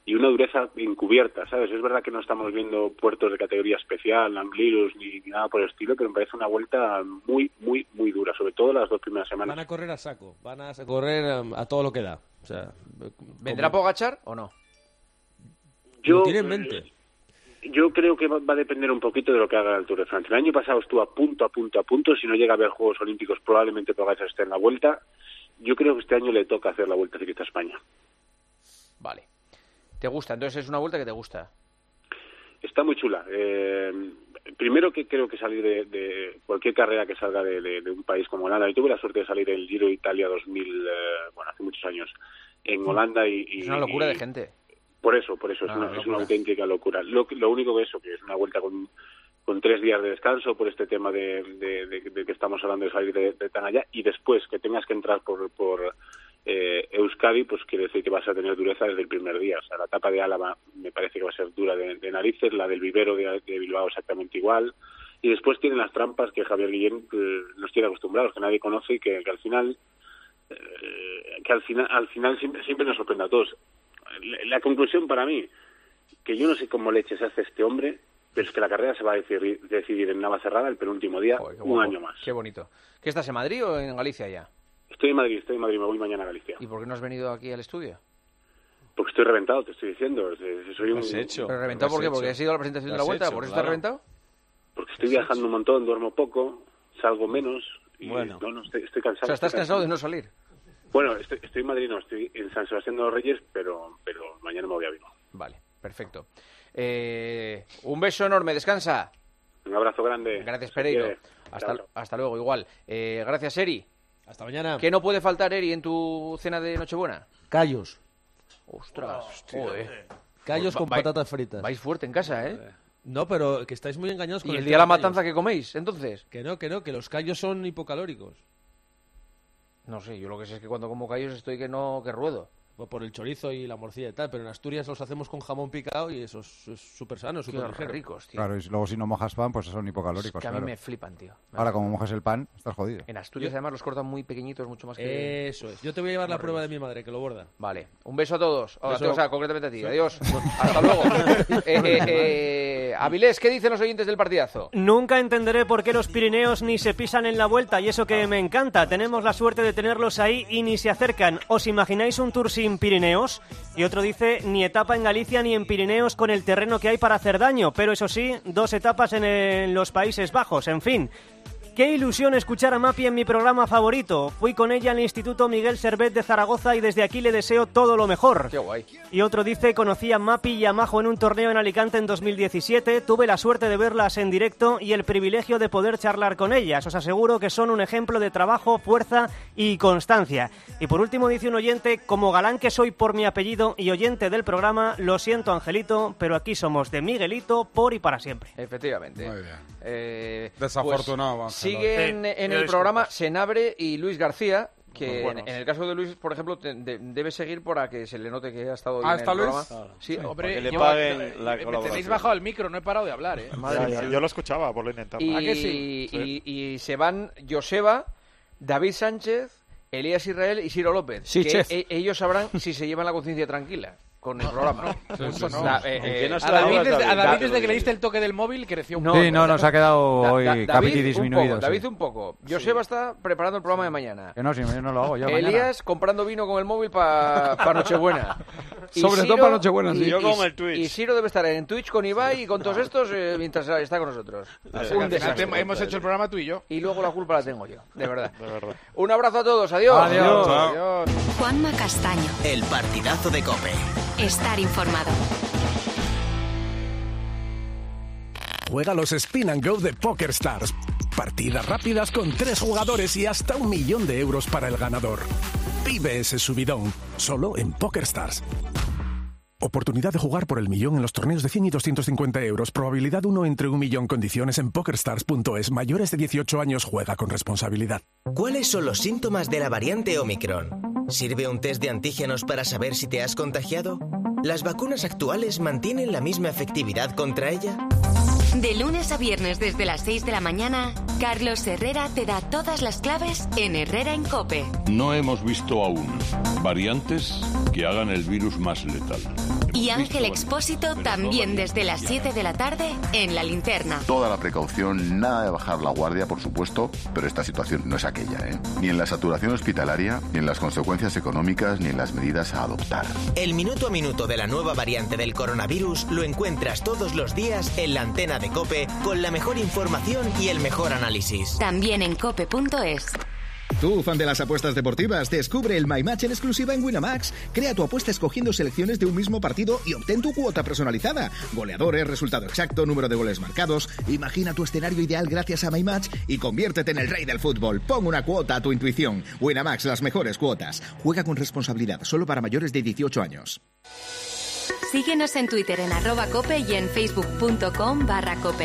y una dureza encubierta, ¿sabes? Es verdad que no estamos viendo puertos de categoría especial, Anglirus, ni, ni nada por el estilo, pero me parece una vuelta muy, muy, muy dura, sobre todo las dos primeras semanas. Van a correr a saco, van a correr um, a todo lo que da. O sea, ¿vendrá Pogačar o no? Yo, lo tiene en mente. Yo creo que va, va a depender un poquito de lo que haga el Tour de Francia. El año pasado estuvo a punto, a punto, a punto. Si no llega a haber Juegos Olímpicos, probablemente Pogačar esté en la Vuelta. Yo creo que este año le toca hacer la Vuelta Ciclista a España. Vale. ¿Te gusta? Entonces es una vuelta que te gusta. Está muy chula. Eh, primero que creo que salir de, de cualquier carrera que salga de, de, de un país como Holanda. Yo tuve la suerte de salir del Giro de Italia dos mil, eh, bueno, hace muchos años, en Holanda y... y es una locura y, de gente. Por eso, por eso, no, es, una, no, es una auténtica locura. Lo, lo único que eso, que es una vuelta con, con tres días de descanso por este tema de, de, de, de que estamos hablando de salir de, de tan allá, y después que tengas que entrar por... por Eh, Euskadi, pues quiere decir que vas a tener dureza desde el primer día. O sea, la etapa de Álava me parece que va a ser dura de, de narices, la del Vivero de, de Bilbao exactamente igual, y después tienen las trampas que Javier Guillén eh, nos tiene acostumbrados, que nadie conoce, y que, que al final eh, que al final al final siempre, siempre nos sorprende a todos. La, la conclusión para mí, que yo no sé cómo leches hace este hombre, pero es que la carrera se va a decidir, decidir en Navacerrada el penúltimo día. Joder, un año más. Qué bonito. ¿Qué estás en Madrid o en Galicia ya? Estoy en Madrid, estoy en Madrid, me voy mañana a Galicia. ¿Y por qué no has venido aquí al estudio? Porque estoy reventado, te estoy diciendo. Soy un... ¿Has hecho? ¿Pero reventado por qué? ¿Porque has ido a la presentación de la Vuelta? Hecho, ¿Por eso claro. estás reventado? Porque estoy viajando un montón, duermo poco, salgo menos y bueno. no, no, estoy, estoy cansado. O sea, ¿estás estoy cansado de no salir? Bueno, estoy, estoy en Madrid, no, estoy en San Sebastián de los Reyes, pero, pero mañana me voy a Vigo. Vale, perfecto. Eh, un beso enorme, descansa. Un abrazo grande. Gracias, Pereiro. Sí, Hasta, chao. hasta luego, igual. Eh, gracias, Eri. Hasta mañana. ¿Qué no puede faltar, Eri, en tu cena de Nochebuena? Callos. Ostras, Hostia. joder. Callos con Va- vai- patatas fritas. Vais fuerte en casa, ¿eh? No, pero que estáis muy engañados con ¿Y el el día de la tema matanza callos. que coméis, entonces? Que no, que no, que los callos son hipocalóricos. No sé, yo lo que sé es que cuando como callos estoy que no, que ruedo. Pues por el chorizo y la morcilla y tal, pero en Asturias los hacemos con jamón picado y eso es súper sano, súper ligero. ricos, tío. Claro, y luego si no mojas pan, pues son hipocalóricos. Que a mí claro. me flipan, tío. Me Ahora, flipan. como mojas el pan, estás jodido. En Asturias, además, los cortan muy pequeñitos, mucho más que... Eso es. Yo te voy a llevar la Muy prueba de ricos. mi madre, que lo borda. Vale. Un beso a todos. O, Beso. o sea, concretamente a ti. Sí. Adiós. Hasta luego. eh, eh, eh, Avilés, ¿qué dicen los oyentes del partidazo? Nunca entenderé por qué los Pirineos ni se pisan en la Vuelta, y eso que me encanta. Tenemos la suerte de tenerlos ahí y ni se acercan. ¿Os imagináis un Tour sin Pirineos? Y otro dice, ni etapa en Galicia ni en Pirineos con el terreno que hay para hacer daño. Pero eso sí, dos etapas en, en los Países Bajos. En fin. Qué ilusión escuchar a Mapi en mi programa favorito. Fui con ella al Instituto Miguel Servet de Zaragoza y desde aquí le deseo todo lo mejor. Qué guay. Y otro dice, conocí a Mapi y a Majo en un torneo en Alicante en dos mil diecisiete, tuve la suerte de verlas en directo y el privilegio de poder charlar con ellas. Os aseguro que son un ejemplo de trabajo, fuerza y constancia. Y por último dice un oyente, como galán que soy por mi apellido y oyente del programa, lo siento Angelito, pero aquí somos de Miguelito por y para siempre. Efectivamente. Muy bien. Eh, Desafortunado, pues, Ángel. siguen Sí, en pido el programa disculpas. Senabre y Luis García, que Muy en, buenos. en el caso de Luis, por ejemplo, te- de- debe seguir para que se le note que ha estado Ah, bien ¿está en el Luis? programa. Claro. Sí, Sí, hombre, que le yo- paguen eh, la me colaboración. Tenéis bajado el micro, no he parado de hablar, ¿eh? Madre Ya, mía. ya, yo lo escuchaba, por lo intentaba. Y, ¿A que sí? y- y se van Joseba, David Sánchez, Elías Israel y Ciro López. Sí, que chef. e- ellos sabrán si se llevan la conciencia tranquila con el programa. Sí, sí, Pues no. la- eh, ¿Con eh, quién no se A la David, llevas, desde, a David? David, David, desde que le diste el toque del móvil, creció un No, poco. Sí, no, nos ha quedado Da- hoy da- capiti David, disminuido. un poco, sí. David un poco. Joseba está preparando el programa de mañana. Que no, si yo no lo hago yo mañana. Elías comprando vino con el móvil para Nochebuena. Y Sobre todo para Nochebuena, sí. y- Yo y- con el Twitch. Y Ciro debe estar en Twitch con Ibai y con todos estos eh, mientras está con nosotros. O sea, que Un al final desastre. te- hemos hecho el programa tú y yo. Y luego la culpa la tengo yo, de verdad. De verdad. Un abrazo a todos, adiós. Adiós. Adiós. Juanma Castaño. El partidazo de COPE. Estar informado. Juega los Spin and Go de PokerStars. Partidas rápidas con tres jugadores y hasta un millón de euros para el ganador. Vive ese subidón, solo en PokerStars. Oportunidad de jugar por el millón en los torneos de cien y doscientos cincuenta euros. Probabilidad uno entre un millón. Condiciones en pokerstars punto es. Mayores de dieciocho años, juega con responsabilidad. ¿Cuáles son los síntomas de la variante Omicron? ¿Sirve un test de antígenos para saber si te has contagiado? ¿Las vacunas actuales mantienen la misma efectividad contra ella? De lunes a viernes desde las seis de la mañana, Carlos Herrera te da todas las claves en Herrera en COPE. No hemos visto aún variantes que hagan el virus más letal. Y Ángel Expósito también desde las siete de la tarde en La Linterna. Toda la precaución, nada de bajar la guardia, por supuesto, pero esta situación no es aquella, ¿eh? Ni en la saturación hospitalaria, ni en las consecuencias económicas, ni en las medidas a adoptar. El minuto a minuto de la nueva variante del coronavirus lo encuentras todos los días en la antena de COPE con la mejor información y el mejor análisis. También en cope punto es. Tú, fan de las apuestas deportivas, descubre el My Match en exclusiva en Winamax. Crea tu apuesta escogiendo selecciones de un mismo partido y obtén tu cuota personalizada. Goleadores, resultado exacto, número de goles marcados. Imagina tu escenario ideal gracias a My Match y conviértete en el rey del fútbol. Pon una cuota a tu intuición. Winamax, las mejores cuotas. Juega con responsabilidad, solo para mayores de dieciocho años. Síguenos en Twitter en arroba cope y en facebook punto com barra cope.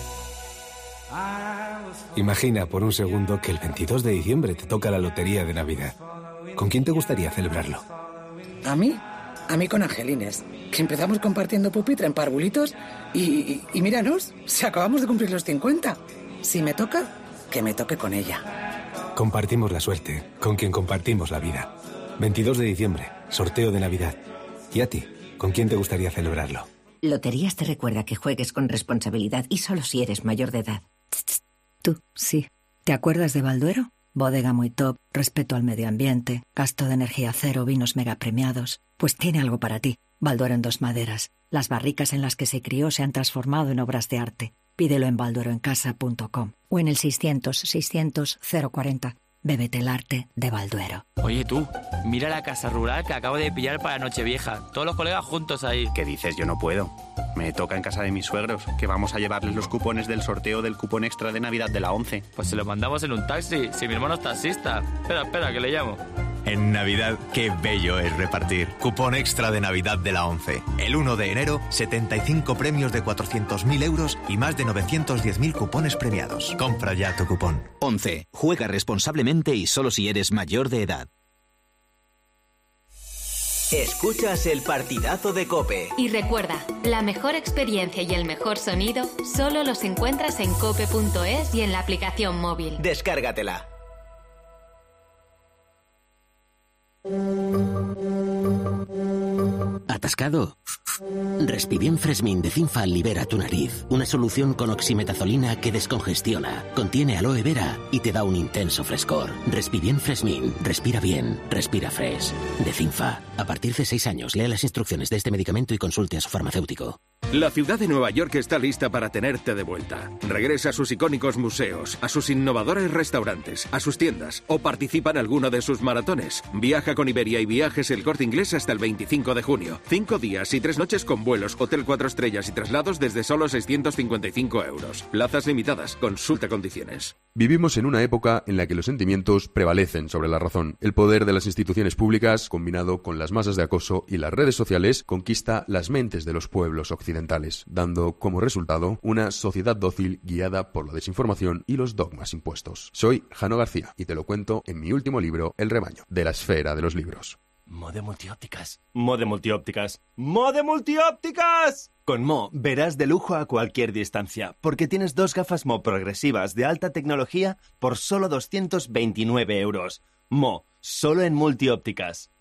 Imagina por un segundo que el veintidós de diciembre te toca la lotería de Navidad. ¿Con quién te gustaría celebrarlo? ¿A mí? A mí con Angelines, que empezamos compartiendo pupitre en parvulitos y, y, y míranos, si acabamos de cumplir los cincuenta. Si me toca, que me toque con ella. Compartimos la suerte, con quien compartimos la vida. veintidós de diciembre, sorteo de Navidad. ¿Y a ti? ¿Con quién te gustaría celebrarlo? Loterías te recuerda que juegues con responsabilidad y solo si eres mayor de edad. Tú, sí. ¿Te acuerdas de Balduero? Bodega muy top, respeto al medio ambiente, gasto de energía cero, vinos mega premiados. Pues tiene algo para ti. Balduero en dos maderas. Las barricas en las que se crió se han transformado en obras de arte. Pídelo en baldueroencasa punto com o en el seiscientos, seiscientos, cero cuarenta. Bébete el arte de Balduero. Oye tú, mira la casa rural que acabo de pillar para Nochevieja. Todos los colegas juntos ahí. ¿Qué dices? Yo no puedo. Me toca en casa de mis suegros, que vamos a llevarles los cupones del sorteo del cupón extra de Navidad de la once. Pues se los mandamos en un taxi, si mi hermano es taxista. Espera, espera, que le llamo. En Navidad, qué bello es repartir. Cupón extra de Navidad de la once. El uno de enero, setenta y cinco premios de cuatrocientos mil euros y más de novecientos diez mil cupones premiados. Compra ya tu cupón. once. Juega responsablemente y solo si eres mayor de edad. Escuchas el partidazo de COPE. Y recuerda, la mejor experiencia y el mejor sonido solo los encuentras en cope punto es y en la aplicación móvil. Descárgatela. ¿Atascado? Respibien Fresmin de Cinfa libera tu nariz. Una solución con oximetazolina que descongestiona, contiene aloe vera y te da un intenso frescor. Respibien Fresmin. Respira bien. Respira fresh. De Cinfa. A partir de seis años, lea las instrucciones de este medicamento y consulte a su farmacéutico. La ciudad de Nueva York está lista para tenerte de vuelta. Regresa a sus icónicos museos, a sus innovadores restaurantes, a sus tiendas o participa en alguno de sus maratones. Viaja con Iberia y Viajes El Corte Inglés hasta el veinticinco de junio. Cinco días y tres noches con vuelos, hotel cuatro estrellas y traslados desde solo seiscientos cincuenta y cinco euros. Plazas limitadas. Consulta condiciones. Vivimos en una época en la que los sentimientos prevalecen sobre la razón. El poder de las instituciones públicas, combinado con las masas de acoso y las redes sociales, conquista las mentes de los pueblos occidentales, dando como resultado una sociedad dócil guiada por la desinformación y los dogmas impuestos. Soy Jano García y te lo cuento en mi último libro, El rebaño, de la esfera de los libros. Mode Multiópticas. Mode Multiópticas. ¡Mode Multiópticas! Con Mo verás de lujo a cualquier distancia, porque tienes dos gafas Mo progresivas de alta tecnología por solo doscientos veintinueve euros. Mo, solo en Multiópticas.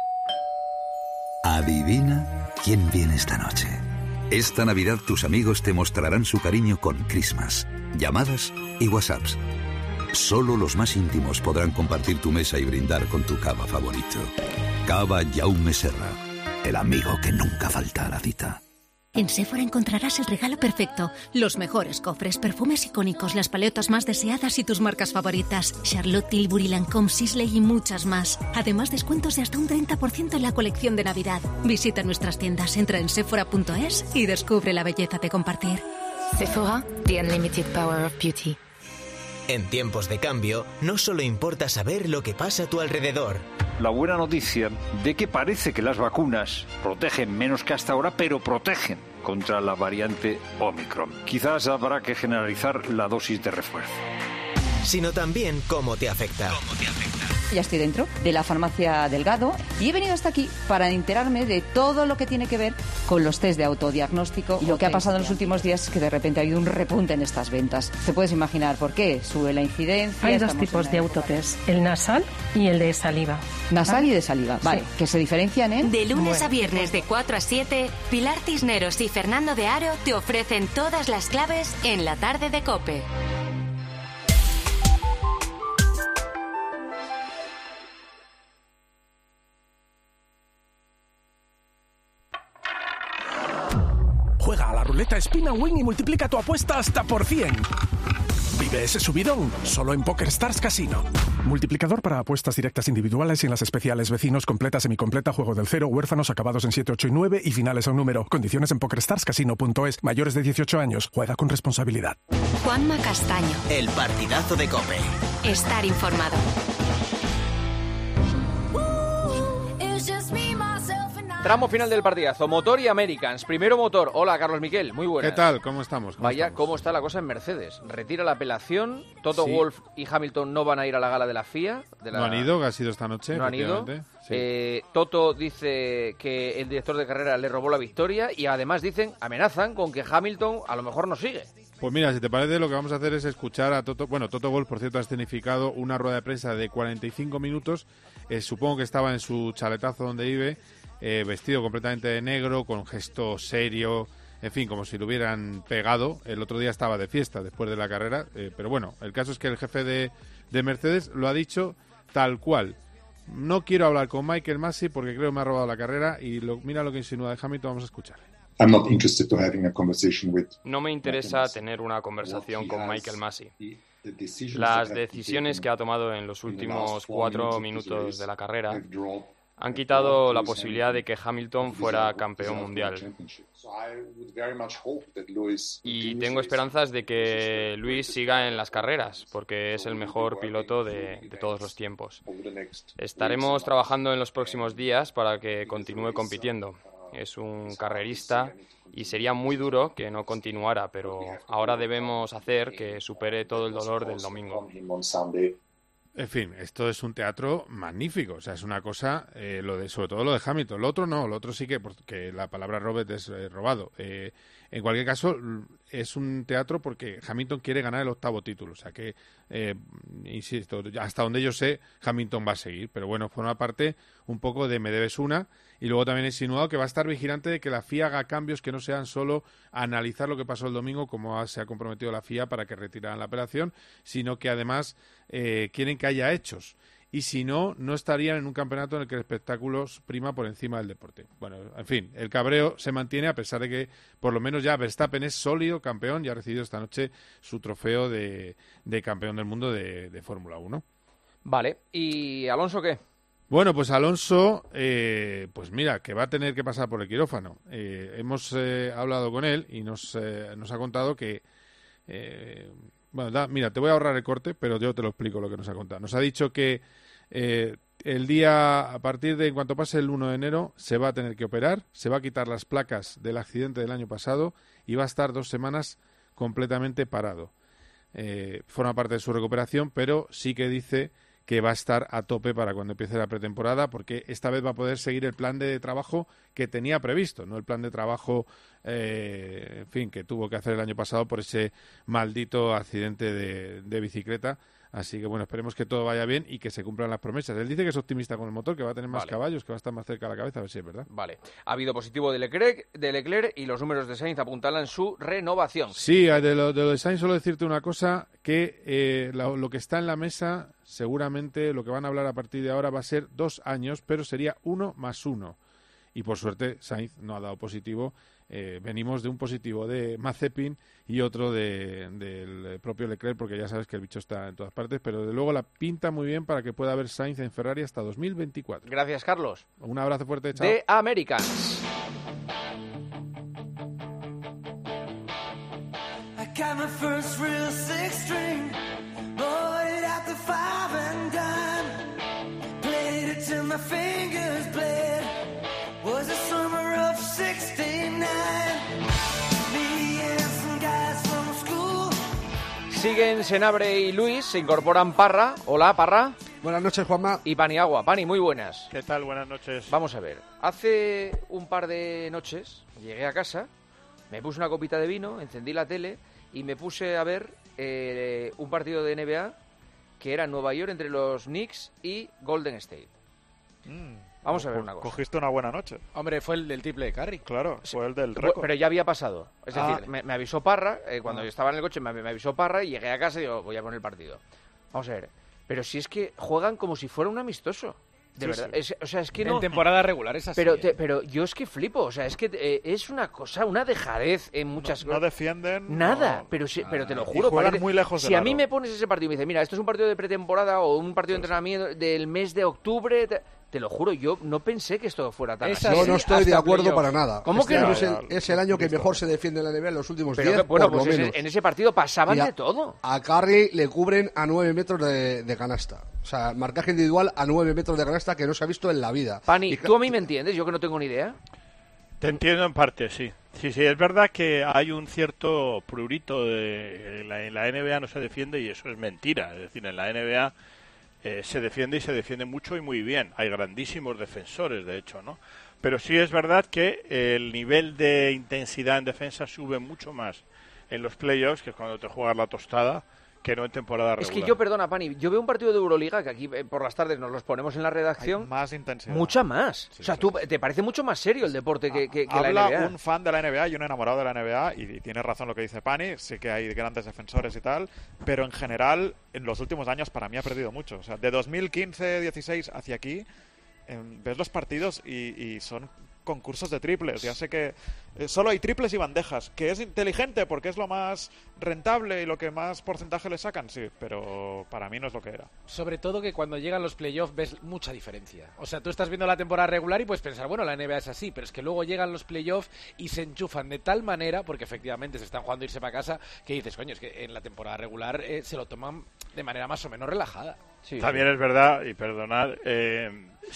Adivina quién viene esta noche. Esta Navidad tus amigos te mostrarán su cariño con Christmas, llamadas y WhatsApps. Solo los más íntimos podrán compartir tu mesa y brindar con tu cava favorito. Cava Jaume Serra, el amigo que nunca falta a la cita. En Sephora encontrarás el regalo perfecto. Los mejores cofres, perfumes icónicos, las paletas más deseadas y tus marcas favoritas. Charlotte Tilbury, Lancôme, Sisley y muchas más. Además, descuentos de hasta un treinta por ciento en la colección de Navidad. Visita nuestras tiendas, entra en sephora punto es y descubre la belleza de compartir. Sephora, the unlimited power of beauty. En tiempos de cambio, no solo importa saber lo que pasa a tu alrededor. La buena noticia de que parece que las vacunas protegen menos que hasta ahora, pero protegen contra la variante Omicron. Quizás habrá que generalizar la dosis de refuerzo. sino también cómo te afecta. ¿Cómo te afecta? Ya estoy dentro de la farmacia Delgado y he venido hasta aquí para enterarme de todo lo que tiene que ver con los test de autodiagnóstico. Y lo que ha pasado en los últimos días es que de repente ha habido un repunte en estas ventas. Te puedes imaginar por qué. Sube la incidencia. Hay dos tipos de autotest, el nasal y el de saliva. Nasal y de saliva, vale, sí. Que se diferencian en... De lunes bueno. a viernes de cuatro a siete, Pilar Cisneros y Fernando de Aro te ofrecen todas las claves en la tarde de COPE. Juega a la ruleta Spin and Win y multiplica tu apuesta hasta por cien. Vive ese subidón solo en PokerStars Casino. Multiplicador para apuestas directas individuales y en las especiales vecinos, completa, semicompleta, juego del cero, huérfanos acabados en siete, ocho y nueve y finales a un número. Condiciones en pokerstars casino punto es. Mayores de dieciocho años. Juega con responsabilidad. Juanma Castaño. El partidazo de COPE. Estar informado. Tramo final del partidazo, Motor y Americans. Primero Motor. Hola, Carlos Miquel, muy buenas. ¿Qué tal? ¿Cómo estamos? ¿Cómo Vaya, estamos? ¿cómo está la cosa en Mercedes? Retira la apelación, Toto Sí. Wolff y Hamilton no van a ir a la gala de la F I A. De la... No han ido, que ha sido esta noche. No han ido. Sí. Eh, Toto dice que el director de carrera le robó la victoria y además dicen, amenazan con que Hamilton a lo mejor no sigue. Pues mira, si te parece, lo que vamos a hacer es escuchar a Toto. Bueno, Toto Wolff, por cierto, ha escenificado una rueda de prensa de cuarenta y cinco minutos. Eh, supongo que estaba en su chaletazo donde vive. Eh, vestido completamente de negro, con gesto serio, en fin, como si lo hubieran pegado. El otro día estaba de fiesta después de la carrera, eh, pero bueno, el caso es que el jefe de, de Mercedes lo ha dicho tal cual. No quiero hablar con Michael Masi porque creo que me ha robado la carrera y lo, mira lo que insinúa de Hamilton, vamos a escucharle. I'm not interested to having a conversation with No me interesa tener una conversación con Michael Masi. Las decisiones que ha tomado en los últimos cuatro minutos de la carrera han quitado la posibilidad de que Hamilton fuera campeón mundial. Y tengo esperanzas de que Lewis siga en las carreras, porque es el mejor piloto de, de todos los tiempos. Estaremos trabajando en los próximos días para que continúe compitiendo. Es un carrerista y sería muy duro que no continuara, pero ahora debemos hacer que supere todo el dolor del domingo. En fin, esto es un teatro magnífico, o sea, es una cosa, eh, lo de, sobre todo lo de Hamilton. Lo otro no, lo otro sí que, porque la palabra Robert es eh, robado. Eh, en cualquier caso, es un teatro porque Hamilton quiere ganar el octavo título, o sea que, eh, insisto, hasta donde yo sé, Hamilton va a seguir, pero bueno, forma parte un poco de me debes una, y luego también he insinuado que va a estar vigilante de que la F I A haga cambios que no sean solo analizar lo que pasó el domingo, como se ha comprometido la F I A para que retiraran la apelación, sino que además eh, quieren que haya hechos. Y si no, no estarían en un campeonato en el que el espectáculo prima por encima del deporte. Bueno, en fin, el cabreo se mantiene a pesar de que por lo menos ya Verstappen es sólido campeón y ha recibido esta noche su trofeo de, de campeón del mundo de, de Fórmula uno. Vale, ¿y Alonso qué? Bueno, pues Alonso, eh, pues mira, que va a tener que pasar por el quirófano. Eh, hemos eh, hablado con él y nos, eh, nos ha contado que... Eh, bueno, da, mira, te voy a ahorrar el corte, pero yo te lo explico lo que nos ha contado. Nos ha dicho que eh, el día, a partir de en cuanto pase el uno de enero, se va a tener que operar, se va a quitar las placas del accidente del año pasado y va a estar dos semanas completamente parado. Eh, forma parte de su recuperación, pero sí que dice que va a estar a tope para cuando empiece la pretemporada, porque esta vez va a poder seguir el plan de trabajo que tenía previsto, no el plan de trabajo, eh, en fin, que tuvo que hacer el año pasado por ese maldito accidente de, de bicicleta. Así que, bueno, esperemos que todo vaya bien y que se cumplan las promesas. Él dice que es optimista con el motor, que va a tener más Vale. caballos, que va a estar más cerca de la cabeza, a ver si es verdad. Vale. Ha habido positivo de Leclerc, de Leclerc y los números de Sainz apuntalan su renovación. Sí, de lo de, lo de Sainz solo decirte una cosa, que eh, lo, lo que está en la mesa, seguramente lo que van a hablar a partir de ahora va a ser dos años, pero sería uno más uno. Y por suerte Sainz no ha dado positivo. Eh, venimos de un positivo de Mazepin y otro de, del propio Leclerc, porque ya sabes que el bicho está en todas partes, pero desde luego la pinta muy bien para que pueda haber Sainz en Ferrari hasta dos mil veinticuatro. Gracias, Carlos. Un abrazo fuerte, chao. De Americans. I got my first real six string, bought it at the five and dime, played it till my fingers bled, was the summer of sixty-nine, me and some guys from school. siguen Senabre y Luis, se incorporan Parra. Hola, Parra. Buenas noches, Juanma. Y Paniagua. Pani, muy buenas. ¿Qué tal? Buenas noches. Vamos a ver. Hace un par de noches llegué a casa, me puse una copita de vino, encendí la tele y me puse a ver eh, un partido de N B A que era Nueva York entre los Knicks y Golden State. Mm. Vamos a ver una cosa. Cogiste una buena noche. Hombre, fue el del triple de Curry. Claro, fue el del récord. Pero ya había pasado. Es Ah. decir, me, me avisó Parra, eh, cuando Ah. yo estaba en el coche me, me avisó Parra y llegué a casa y digo, voy a poner el partido. Vamos a ver. Pero si es que juegan como si fuera un amistoso. De Sí, verdad. sí. Es, o sea, es que En no... temporada regular es así, Pero, ¿eh? te- pero yo es que flipo. O sea, es que eh, es una cosa, una dejadez en muchas No cosas. defienden. Nada, no- pero, sí, pero te lo Y juro. juegan parece- muy lejos Si del a mí aro. me pones ese partido y me dices, mira, esto es un partido de pretemporada o un partido de entrenamiento del mes de octubre, te, te lo juro, yo no pensé que esto fuera tan así. Yo no estoy de acuerdo para nada. ¿Cómo Este que no? año es el, es el año que mejor se defiende en la N B A en los últimos Pero diez, que- bueno, por pues lo ese- menos. en ese partido pasaban Y a- de todo. A Curry le cubren a nueve metros de, de canasta. O sea, marcaje individual a nueve metros de canasta que no se ha visto en la vida. Pani, Y- ¿tú a mí me entiendes? Yo que no tengo ni idea. Te entiendo en parte, sí. Sí, sí, es verdad que hay un cierto prurito de en la, en la N B A no se defiende y eso es mentira. Es decir, en la N B A eh, se defiende y se defiende mucho y muy bien. Hay grandísimos defensores, de hecho, ¿no? Pero sí es verdad que el nivel de intensidad en defensa sube mucho más en los playoffs, que es cuando te juegas la tostada, que no en temporada Es regular. que yo, perdona, Pani, yo veo un partido de Euroliga que aquí eh, por las tardes nos los ponemos en la redacción. Más intensidad. Mucha más. o sea, tú te parece mucho más serio el deporte que, que- que la Habla N B A. un fan de la N B A y un enamorado de la N B A, y tiene razón lo que dice Pani, sí que hay grandes defensores y tal, pero en general, en los últimos años para mí ha perdido mucho. O sea, de dos mil quince dieciséis hacia aquí, em, ves los partidos y, y son concursos de triples. Ya sé que eh, solo hay triples y bandejas, que es inteligente porque es lo más rentable y lo que más porcentaje le sacan, sí, pero para mí no es lo que era. Sobre todo que cuando llegan los playoffs ves mucha diferencia. O sea, tú estás viendo la temporada regular y puedes pensar, bueno, la N B A es así, pero es que luego llegan los playoffs y se enchufan de tal manera, porque efectivamente se están jugando a irse para casa, que dices, coño, es que en la temporada regular eh, se lo toman de manera más o menos relajada. También es verdad, y perdonad, eh,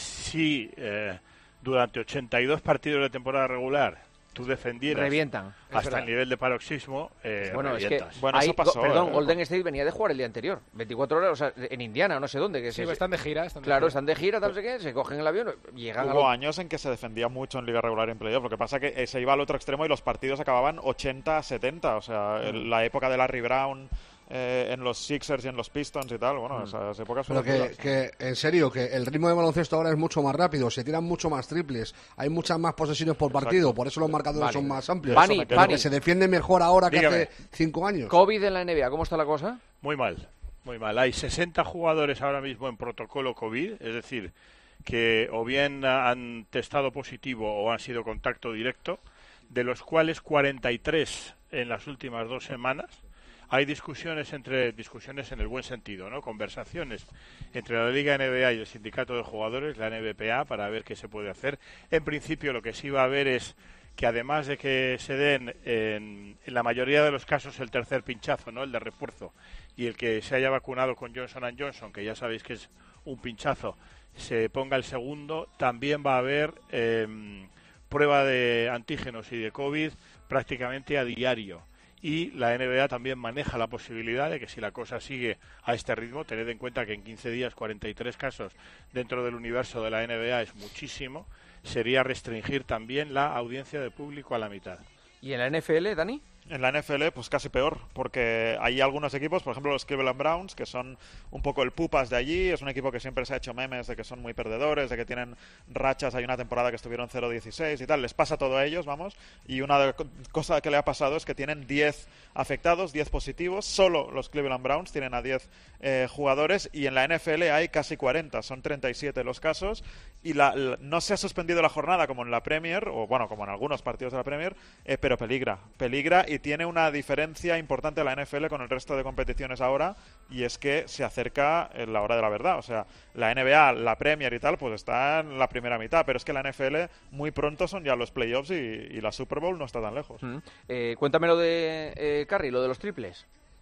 si eh, durante ochenta y dos partidos de temporada regular tú defendieras Revientan. Es hasta verdad. el nivel de paroxismo, eh, Bueno, es que revientas. ahí, go- perdón, Golden State venía de jugar el día anterior, veinticuatro horas, o sea, en Indiana, no sé dónde. Que Sí, se- pues están de gira. Están de claro, gira. están de gira, tal, no sé qué, se cogen el avión, llegan a Hubo lo- años en que se defendía mucho en Liga Regular y en Playoff. Lo que pasa que eh, se iba al otro extremo y los partidos acababan ochenta a setenta. O sea, el- la época de Larry Brown eh, en los Sixers y en los Pistons y tal. Bueno, esas épocas Pero fueron que, duras. que, en serio, que el ritmo de baloncesto ahora es mucho más rápido, se tiran mucho más triples, hay muchas más posesiones por partido, por eso los marcadores Vale. son más amplios. Pani, Porque Pani. se defiende mejor ahora que Dígame. hace cinco años. COVID en la N B A, ¿cómo está la cosa? Muy mal, muy mal. Hay sesenta jugadores ahora mismo en protocolo COVID, es decir, que o bien han testado positivo o han sido contacto directo, de los cuales cuarenta y tres en las últimas dos semanas. Hay discusiones entre discusiones en el buen sentido, ¿no? Conversaciones entre la Liga N B A y el sindicato de jugadores, la N B P A, para ver qué se puede hacer. En principio, lo que sí va a haber es que además de que se den en, en la mayoría de los casos el tercer pinchazo, ¿no? El de refuerzo, y el que se haya vacunado con Johnson and Johnson, que ya sabéis que es un pinchazo, se ponga el segundo, también va a haber eh, prueba de antígenos y de COVID prácticamente a diario. Y la N B A también maneja la posibilidad de que si la cosa sigue a este ritmo, tened en cuenta que en quince días cuarenta y tres casos dentro del universo de la N B A es muchísimo, sería restringir también la audiencia de público a la mitad. ¿Y en la N F L, Dani? En la N F L, pues casi peor, porque hay algunos equipos, por ejemplo los Cleveland Browns, que son un poco el pupas de allí. Es un equipo que siempre se ha hecho memes de que son muy perdedores, de que tienen rachas. Hay una temporada que estuvieron cero dieciséis y tal. Les pasa todo a ellos, vamos. Y una cosa que le ha pasado es que tienen diez afectados, diez positivos. Solo los Cleveland Browns tienen a diez eh, jugadores, y en la N F L hay casi cuarenta. Son treinta y siete los casos. Y la, la, no se ha suspendido la jornada como en la Premier, o bueno, como en algunos partidos de la Premier, eh, pero peligra. Peligra y tiene una diferencia importante la N F L con el resto de competiciones ahora, y es que se acerca la hora de la verdad. O sea, la N B A, la Premier y tal, pues está en la primera mitad, pero es que la N F L muy pronto son ya los playoffs y, y la Super Bowl no está tan lejos. Mm. Eh, cuéntame lo de eh, Curry, lo de los triples.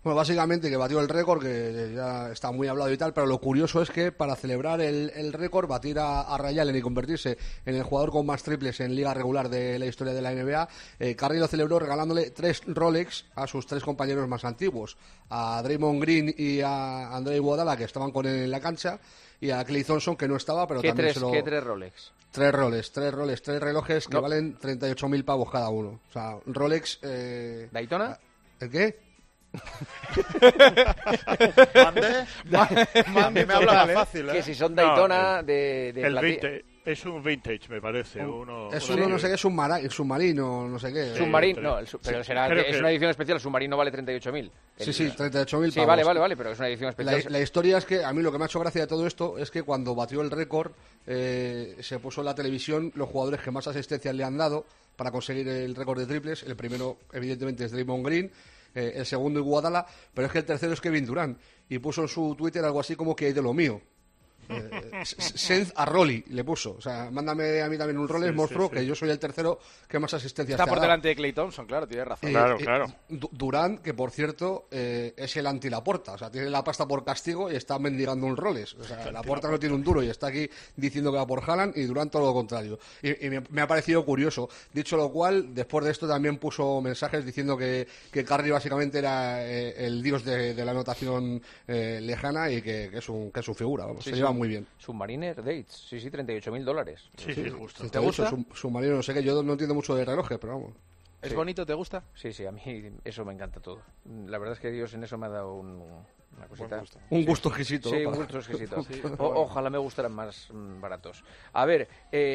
Bueno, básicamente que batió el récord, que ya está muy hablado y tal, pero lo curioso es que para celebrar el, el récord, batir a, a Ray Allen y convertirse en el jugador con más triples en liga regular de la historia de la N B A, eh, Curry lo celebró regalándole tres Rolex a sus tres compañeros más antiguos, a Draymond Green y a Andre Iguodala, que estaban con él en la cancha, y a Klay Thompson, que no estaba, pero ¿Qué también tres, se lo... ¿Qué tres Rolex? Tres Rolex, tres Rolex, tres relojes que No. valen treinta y ocho mil pavos cada uno. O sea, Rolex... Eh... ¿Daytona? ¿El qué? ¿Mande? A mí me habla más fácil, ¿eh? Que si son Daytona No, de, de el platí- vintage, es un vintage, me parece. Uno, Es uno uno, no sé qué, submara- submarino, no sé qué. Submarino, no, el su- pero Sí, será creo que es que- una edición especial, el submarino vale treinta y ocho mil. Sí, sí, treinta y ocho mil Sí, pavos. vale, vale, vale, pero es una edición La, especial. la historia es que a mí lo que me ha hecho gracia de todo esto es que cuando batió el récord eh, se puso en la televisión los jugadores que más asistencias le han dado para conseguir el récord de triples. El primero, evidentemente, es Draymond Green, eh, el segundo Iguodala, pero es que el tercero es Kevin Durant, y puso en su Twitter algo así como que hay de lo mío. Eh, send a Rolly le puso, o sea, mándame a mí también un Rolex, Sí, monstruo, sí, sí. que yo soy el tercero que más asistencias Está te ha por dado. delante de Klay Thompson, claro, tienes razón. Eh, eh, Du- Durant, que por cierto eh, es el anti-Laporta, o sea, tiene la pasta por castigo y está mendigando un Rolex. O sea, Laporta no tiene un duro y está aquí diciendo que va por Haaland, y Durant todo lo contrario. Y, y me, me ha parecido curioso. Dicho lo cual, después de esto también puso mensajes diciendo que, que Curry básicamente era eh, el dios de, de la anotación eh, lejana y que, que es un, que es su figura. Vamos, Sí, se sí, lleva un muy bien. Submariner Dates, sí, sí, treinta y ocho mil dólares. Sí, ¿Te te gusta? gusta? Submarino, no sé qué, yo no entiendo mucho de relojes, pero vamos. ¿Es Sí. bonito? ¿Te gusta? Sí, sí, a mí eso me encanta todo. La verdad es que Dios en eso me ha dado un, una cosita. gusto. Un gusto exquisito, Sí, ¿no? un Para- gusto exquisito. Sí. O- ojalá me gustaran más mm, baratos. A ver,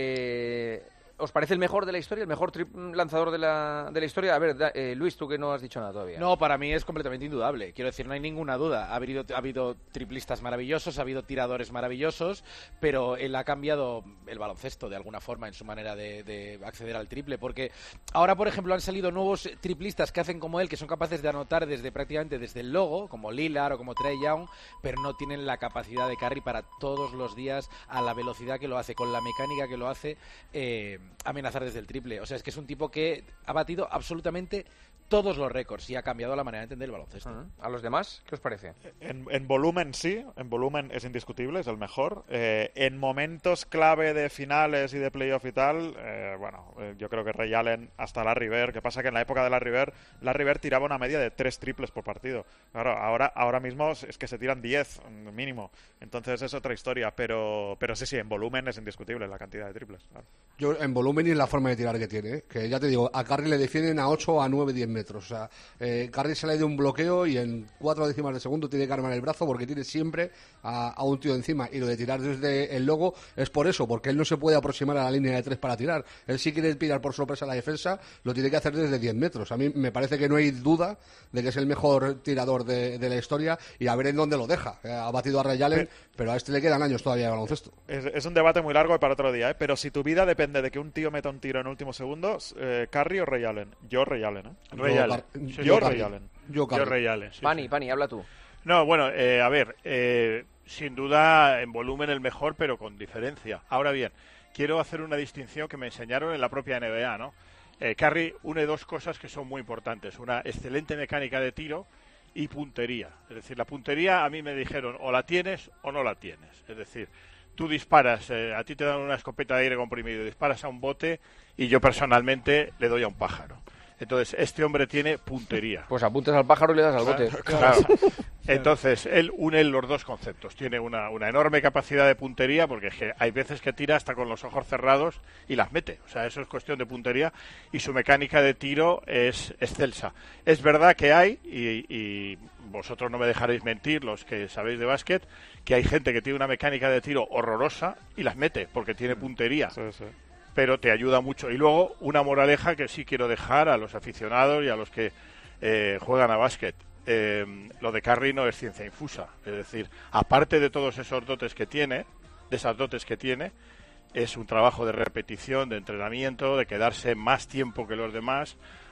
eh, ¿os parece el mejor de la historia? ¿El mejor tri- lanzador de la, de la historia? A ver, da- eh, Luis, tú que no has dicho nada todavía. No, para mí es completamente indudable. Quiero decir, no hay ninguna duda. Ha habido, ha habido triplistas maravillosos, ha habido tiradores maravillosos, pero él ha cambiado el baloncesto de alguna forma en su manera de, de acceder al triple. Porque ahora, por ejemplo, han salido nuevos triplistas que hacen como él, que son capaces de anotar desde prácticamente desde el logo, como Lillard o como Trae Young, pero no tienen la capacidad de Curry para todos los días, a la velocidad que lo hace, con la mecánica que lo hace, eh, amenazar desde el triple. O sea, es que es un tipo que ha batido absolutamente todos los récords y ha cambiado la manera de entender el baloncesto. ¿A los demás qué os parece? En, en volumen sí, en volumen es indiscutible, es el mejor. Eh, en momentos clave de finales y de playoff y tal, eh, bueno, eh, yo creo que Ray Allen hasta Larry Bird, que pasa que en la época de Larry Bird, Larry Bird tiraba una media de tres triples por partido. Claro, ahora, ahora mismo es que se tiran diez mínimo, entonces es otra historia, pero, pero sí, sí, en volumen es indiscutible la cantidad de triples. Claro. Yo en volumen y en la forma de tirar que tiene, ¿eh? Que ya te digo, a Curry le defienden a ocho, a nueve, diez metros. O sea, eh, Curry sale de un bloqueo y en cuatro décimas de segundo tiene que armar el brazo porque tiene siempre a, a un tío encima. Y lo de tirar desde el logo es por eso, porque él no se puede aproximar a la línea de tres para tirar. Él sí quiere tirar por sorpresa a la defensa, lo tiene que hacer desde diez metros. A mí me parece que no hay duda de que es el mejor tirador de, de la historia, y a ver en dónde lo deja. Eh, ha batido a Ray Allen, pero a este le quedan años todavía de baloncesto. Es, es un debate muy largo y para otro día, ¿eh? Pero si tu vida depende de que un tío meta un tiro en últimos segundos, eh, ¿Curry o Ray Allen? Yo Ray Allen, ¿eh? Ray Yo, Allen. Yo, Sí, yo sí, Ray sí. Allen. Yo, Yo Ray Allen, sí, Pani, sí. Pani, habla tú. No, bueno, eh, a ver, eh, sin duda en volumen el mejor, pero con diferencia. Ahora bien, quiero hacer una distinción que me enseñaron en la propia N B A, ¿no? Eh, Curry une dos cosas que son muy importantes. Una excelente mecánica de tiro y puntería. Es decir, la puntería a mí me dijeron o la tienes o no la tienes. Es decir, tú disparas, eh, a ti te dan una escopeta de aire comprimido, disparas a un bote y yo personalmente le doy a un pájaro. Entonces, este hombre tiene puntería. Pues apuntas al pájaro y le das al bote. Claro. Entonces, él une los dos conceptos. Tiene una, una enorme capacidad de puntería, porque es que hay veces que tira hasta con los ojos cerrados y las mete. O sea, eso es cuestión de puntería. Y su mecánica de tiro es excelsa. Es verdad que hay, y, y vosotros no me dejaréis mentir, los que sabéis de básquet, que hay gente que tiene una mecánica de tiro horrorosa y las mete, porque tiene puntería. Sí, sí. Pero te ayuda mucho. Y luego, una moraleja que sí quiero dejar a los aficionados y a los que eh, juegan a básquet. Eh, lo de Curry no es ciencia infusa. Es decir, aparte de todos esos dotes que tiene, de esas dotes que tiene, es un trabajo de repetición, de entrenamiento, de quedarse más tiempo que los demás,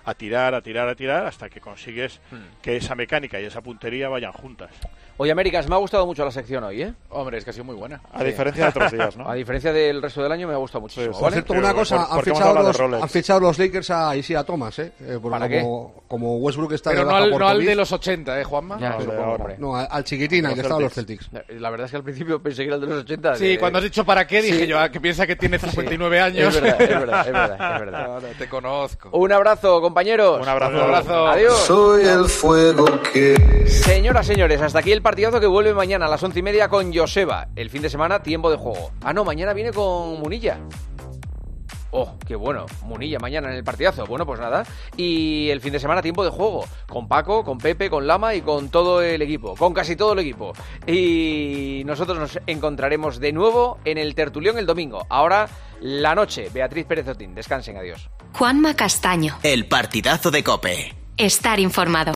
a tirar, a tirar, a tirar, hasta que consigues hmm. que esa mecánica y esa puntería vayan juntas. Oye, Américas, me ha gustado mucho la sección hoy, ¿eh? Hombre, es que ha sido muy buena. A sí. diferencia de otros días, ¿no? A diferencia del resto del año me ha gustado muchísimo. Sí, por cierto, una cosa, por, han, fichado los, han fichado los Lakers a Isaiah Thomas, ¿eh? eh ¿Para como, qué? Como Westbrook está Pero de no baja al, por no al COVID. de los ochenta, ¿eh, Juanma? Ya, no, pero ahora. no, al, al chiquitín, al que estaba en los Celtics. La verdad es que al principio pensé que era el de los ochenta. Sí, de... cuando has dicho para qué, dije sí. yo, ah, que piensa que tiene cincuenta y nueve sí. años. Es verdad, es verdad, es verdad. Es verdad. Ahora te conozco. Un abrazo, compañeros. Un abrazo. Un abrazo. Adiós. Soy el fuego que... Señoras, señores, hasta aquí el partidazo que vuelve mañana a las once y media con Joseba. El fin de semana, tiempo de juego. Ah, no, mañana viene con Munilla. Oh, qué bueno, Munilla mañana en el partidazo. Bueno, pues nada. Y el fin de semana, tiempo de juego. Con Paco, con Pepe, con Lama y con todo el equipo. Con casi todo el equipo. Y nosotros nos encontraremos de nuevo en el tertulión el domingo. Ahora, la noche. Beatriz Pérez Otín. Descansen, adiós. Juanma Castaño. El partidazo de COPE. Estar informado.